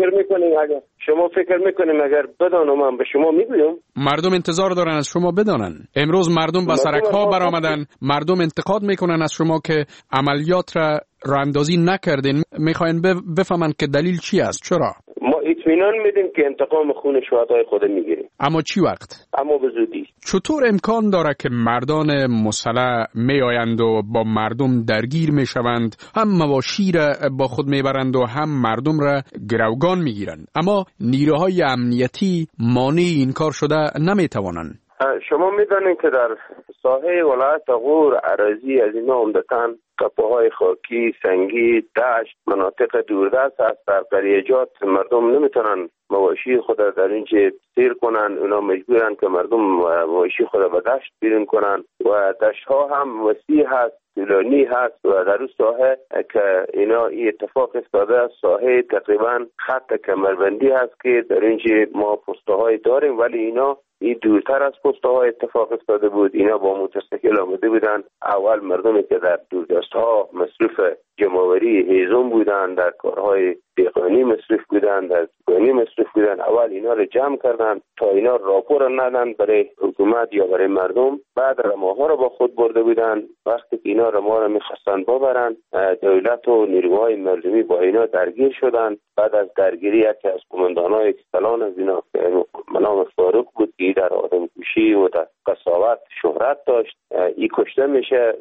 شما فکر میکنیم اگر بدانم من به شما میگویم؟ مردم انتظار دارن از شما بدانن. امروز مردم با سرک‌ها برآمدن، مردم انتقاد میکنن از شما که عملیات را راه‌اندازی نکردین. میخواین بفهمن که دلیل چی است؟ چرا؟ ما اطمینان میدیم که انتقام خون شهدای خود میگیریم. اما چی وقت؟ اما به زودی. چطور امکان داره که مردان مسلح میآیند و با مردم درگیر میشوند، هم مواشی را با خود میبرند و هم مردم را گروگان میگیرند، اما نیروهای امنیتی مانع این کار شده نمیتوانند؟ شما میدانید که در ساحه ولایت غور اراضی از اینا عمدتاً تپه‌های خاکی، سنگی، دشت، مناطق دوردست هست. در قریجات مردم نمیتونن مواشی خود در اینجا سیر کنن، اونا مجبورن که مردم مواشی خود به دشت بیرون کنن و دشت ها هم وسیع هست، طولانی هست و در اون ساحه که اینا این اتفاق افتاده، ساحه تقریبا خط کمربندی هست که در اینجا ما پسته‌های داریم، ولی اینا این دورتر از پسته‌های اتفاق افتاده بود. اینا با موتورسیکل آمده بودن. اول مردمی که در دوردست‌ها مصروف جمع‌آوری هیزم بودن، در کارهای دهقانی مصروف بودن، در دهقانی مصروف بودن، اول اینا رو جمع کردن تا اینا راپور ندن برای حکومت یا برای مردم. بعد رماها رو با خود برده بودن. وقتی که اینا رما رو می‌خواستن ببرن، دولت و نیروهای مردمی با اینا درگیر شدن. بعد از درگیری یکی از قماندان‌های اکسلان از اینا منام فاروق بود که در آدمکشی و در قساوت شهرت داشت، این کشته میشه.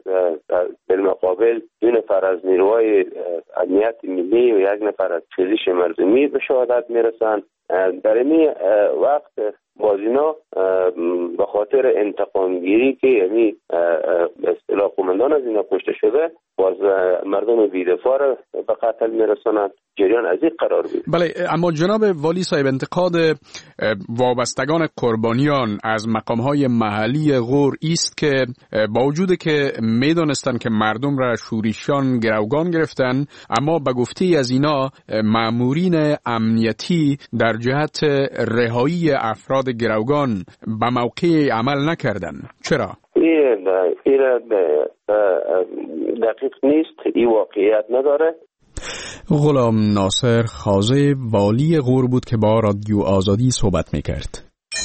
در مقابل 2 نفر از نیروهای امنیت ملی و 1 نفر از پزشک مردمی به شهادت میرسن. در این وقت باز اینا به خاطر انتقام گیری که یعنی به اصطلاح قماندان از اینا کشته شده، باز مردم بی‌دفاع را به قتل میرسانند. جریان از این قرار بود. بله، اما جناب والی صاحب، انتقاد وابستگان قربانیان از مقام‌های محلی غور است که با وجود که میدانستند که مردم را شورشیان گروگان گرفتن، اما به گفته از اینا مامورین امنیتی در جهت رهایی افراد گروگان به موقع عمل نکردند. چرا؟ این دقیق نیست، این واقعیت نداره. غلام ناصر خازه والی غور بود که با رادیو آزادی صحبت میکرد.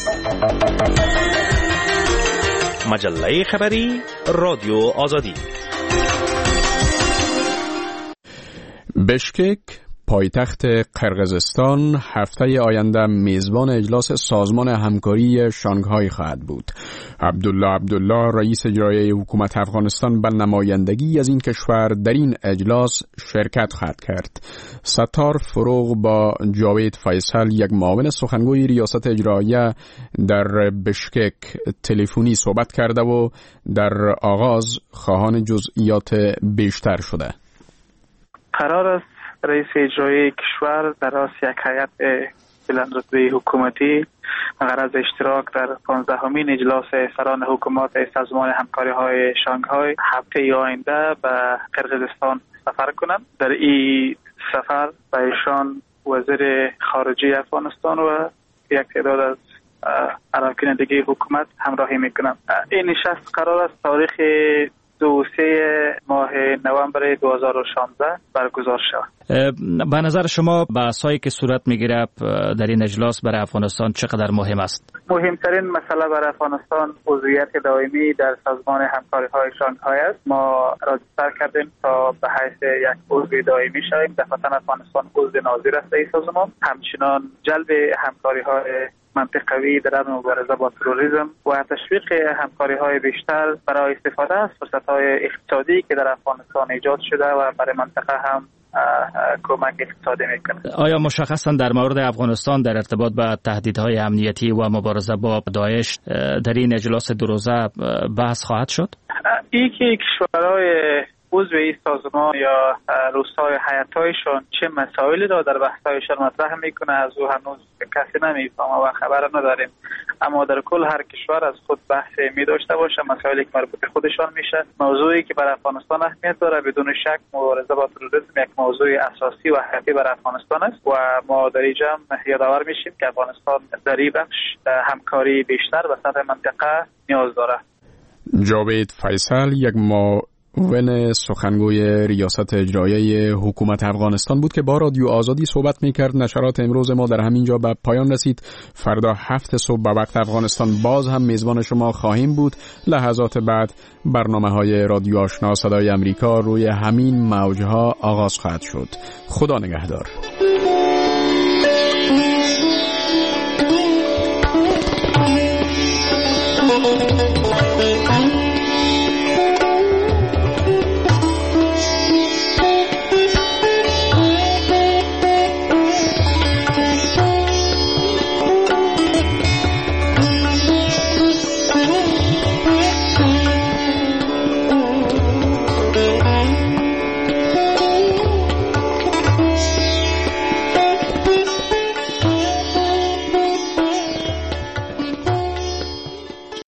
مجله خبری رادیو آزادی. بشکک پایتخت قرقیزستان هفته آینده میزبان اجلاس سازمان همکاری شانگهای خواهد بود. عبدالله رئیس اجرایی حکومت افغانستان به نمایندگی از این کشور در این اجلاس شرکت خواهد کرد. ستار فروغ با جاوید فیصل، یک معاون سخنگوی ریاست اجراییه در بشکک، تلفنی صحبت کرده و در آغاز خواهان جزئیات بیشتر شده. قرار است رئیس اجرایی کشور در راس یک هیئت بلندرتبه حکومتی غرض اشتراک در 15مین اجلاس سران حکومات سازمان همکاری‌های شانگهای هفته آینده به قرقیزستان سفر کنند. در این سفر به ایشان وزیر خارجه افغانستان و یک تعداد از اراکین دیگه حکومت همراهی میکنند. این نشست قرار است تاریخ 2-3 ماه نوامبر 2016 برگزار شود. به نظر شما بحثایی که صورت میگیره در این اجلاس برای افغانستان چقدر مهم است؟ مهمترین مسئله برای افغانستان عضویت دائمی در سازمان همکاری‌های شانگهای است. ما راجع کردیم تا به حیث یک عضو دائمی شویم. دفعتا افغانستان عضو ناظر است این سازمان. همچنان جلب همکاری‌های منطقوی در مبارزه با تروریسم و تشویق همکاری‌های بیشتر برای استفاده از فرصت‌های اقتصادی که در افغانستان ایجاد شده و برای منطقه هم کمک اقتصادی میکنه. آیا مشخصا در مورد افغانستان در ارتباط به تهدیدهای امنیتی و مبارزه با داعش در این اجلاس دو روزه بحث خواهد شد؟ این که کشورهای عضو این سازمان یا روستای حیاتایشان چه مسائلی را در بحثایشان مطرح میکنه از او هنوز کسی نمیفهمه و خبر نداریم، اما در کل هر کشور از خود بحث می داشته باشه، مسائلی که مربوط به خودشان میشه. موضوعی که برای افغانستان اهمیت داره بدون شک مبارزه با تروریسم یک موضوع اساسی و حیاتی برای افغانستان است و ما در اینجا یادآور میشیم که افغانستان در این بخش همکاری بیشتر و سطح منطقه نیاز داره. جاوید فیصل، یک معاون سخنگوی ریاست اجرایی حکومت افغانستان بود که با رادیو آزادی صحبت میکرد. نشرات امروز ما در همین جا به پایان رسید. فردا 7 صبح به وقت افغانستان باز هم میزبان شما خواهیم بود. لحظات بعد برنامه‌های رادیو آشنا صدای امریکا روی همین موجها آغاز خواهد شد. خدا نگهدار.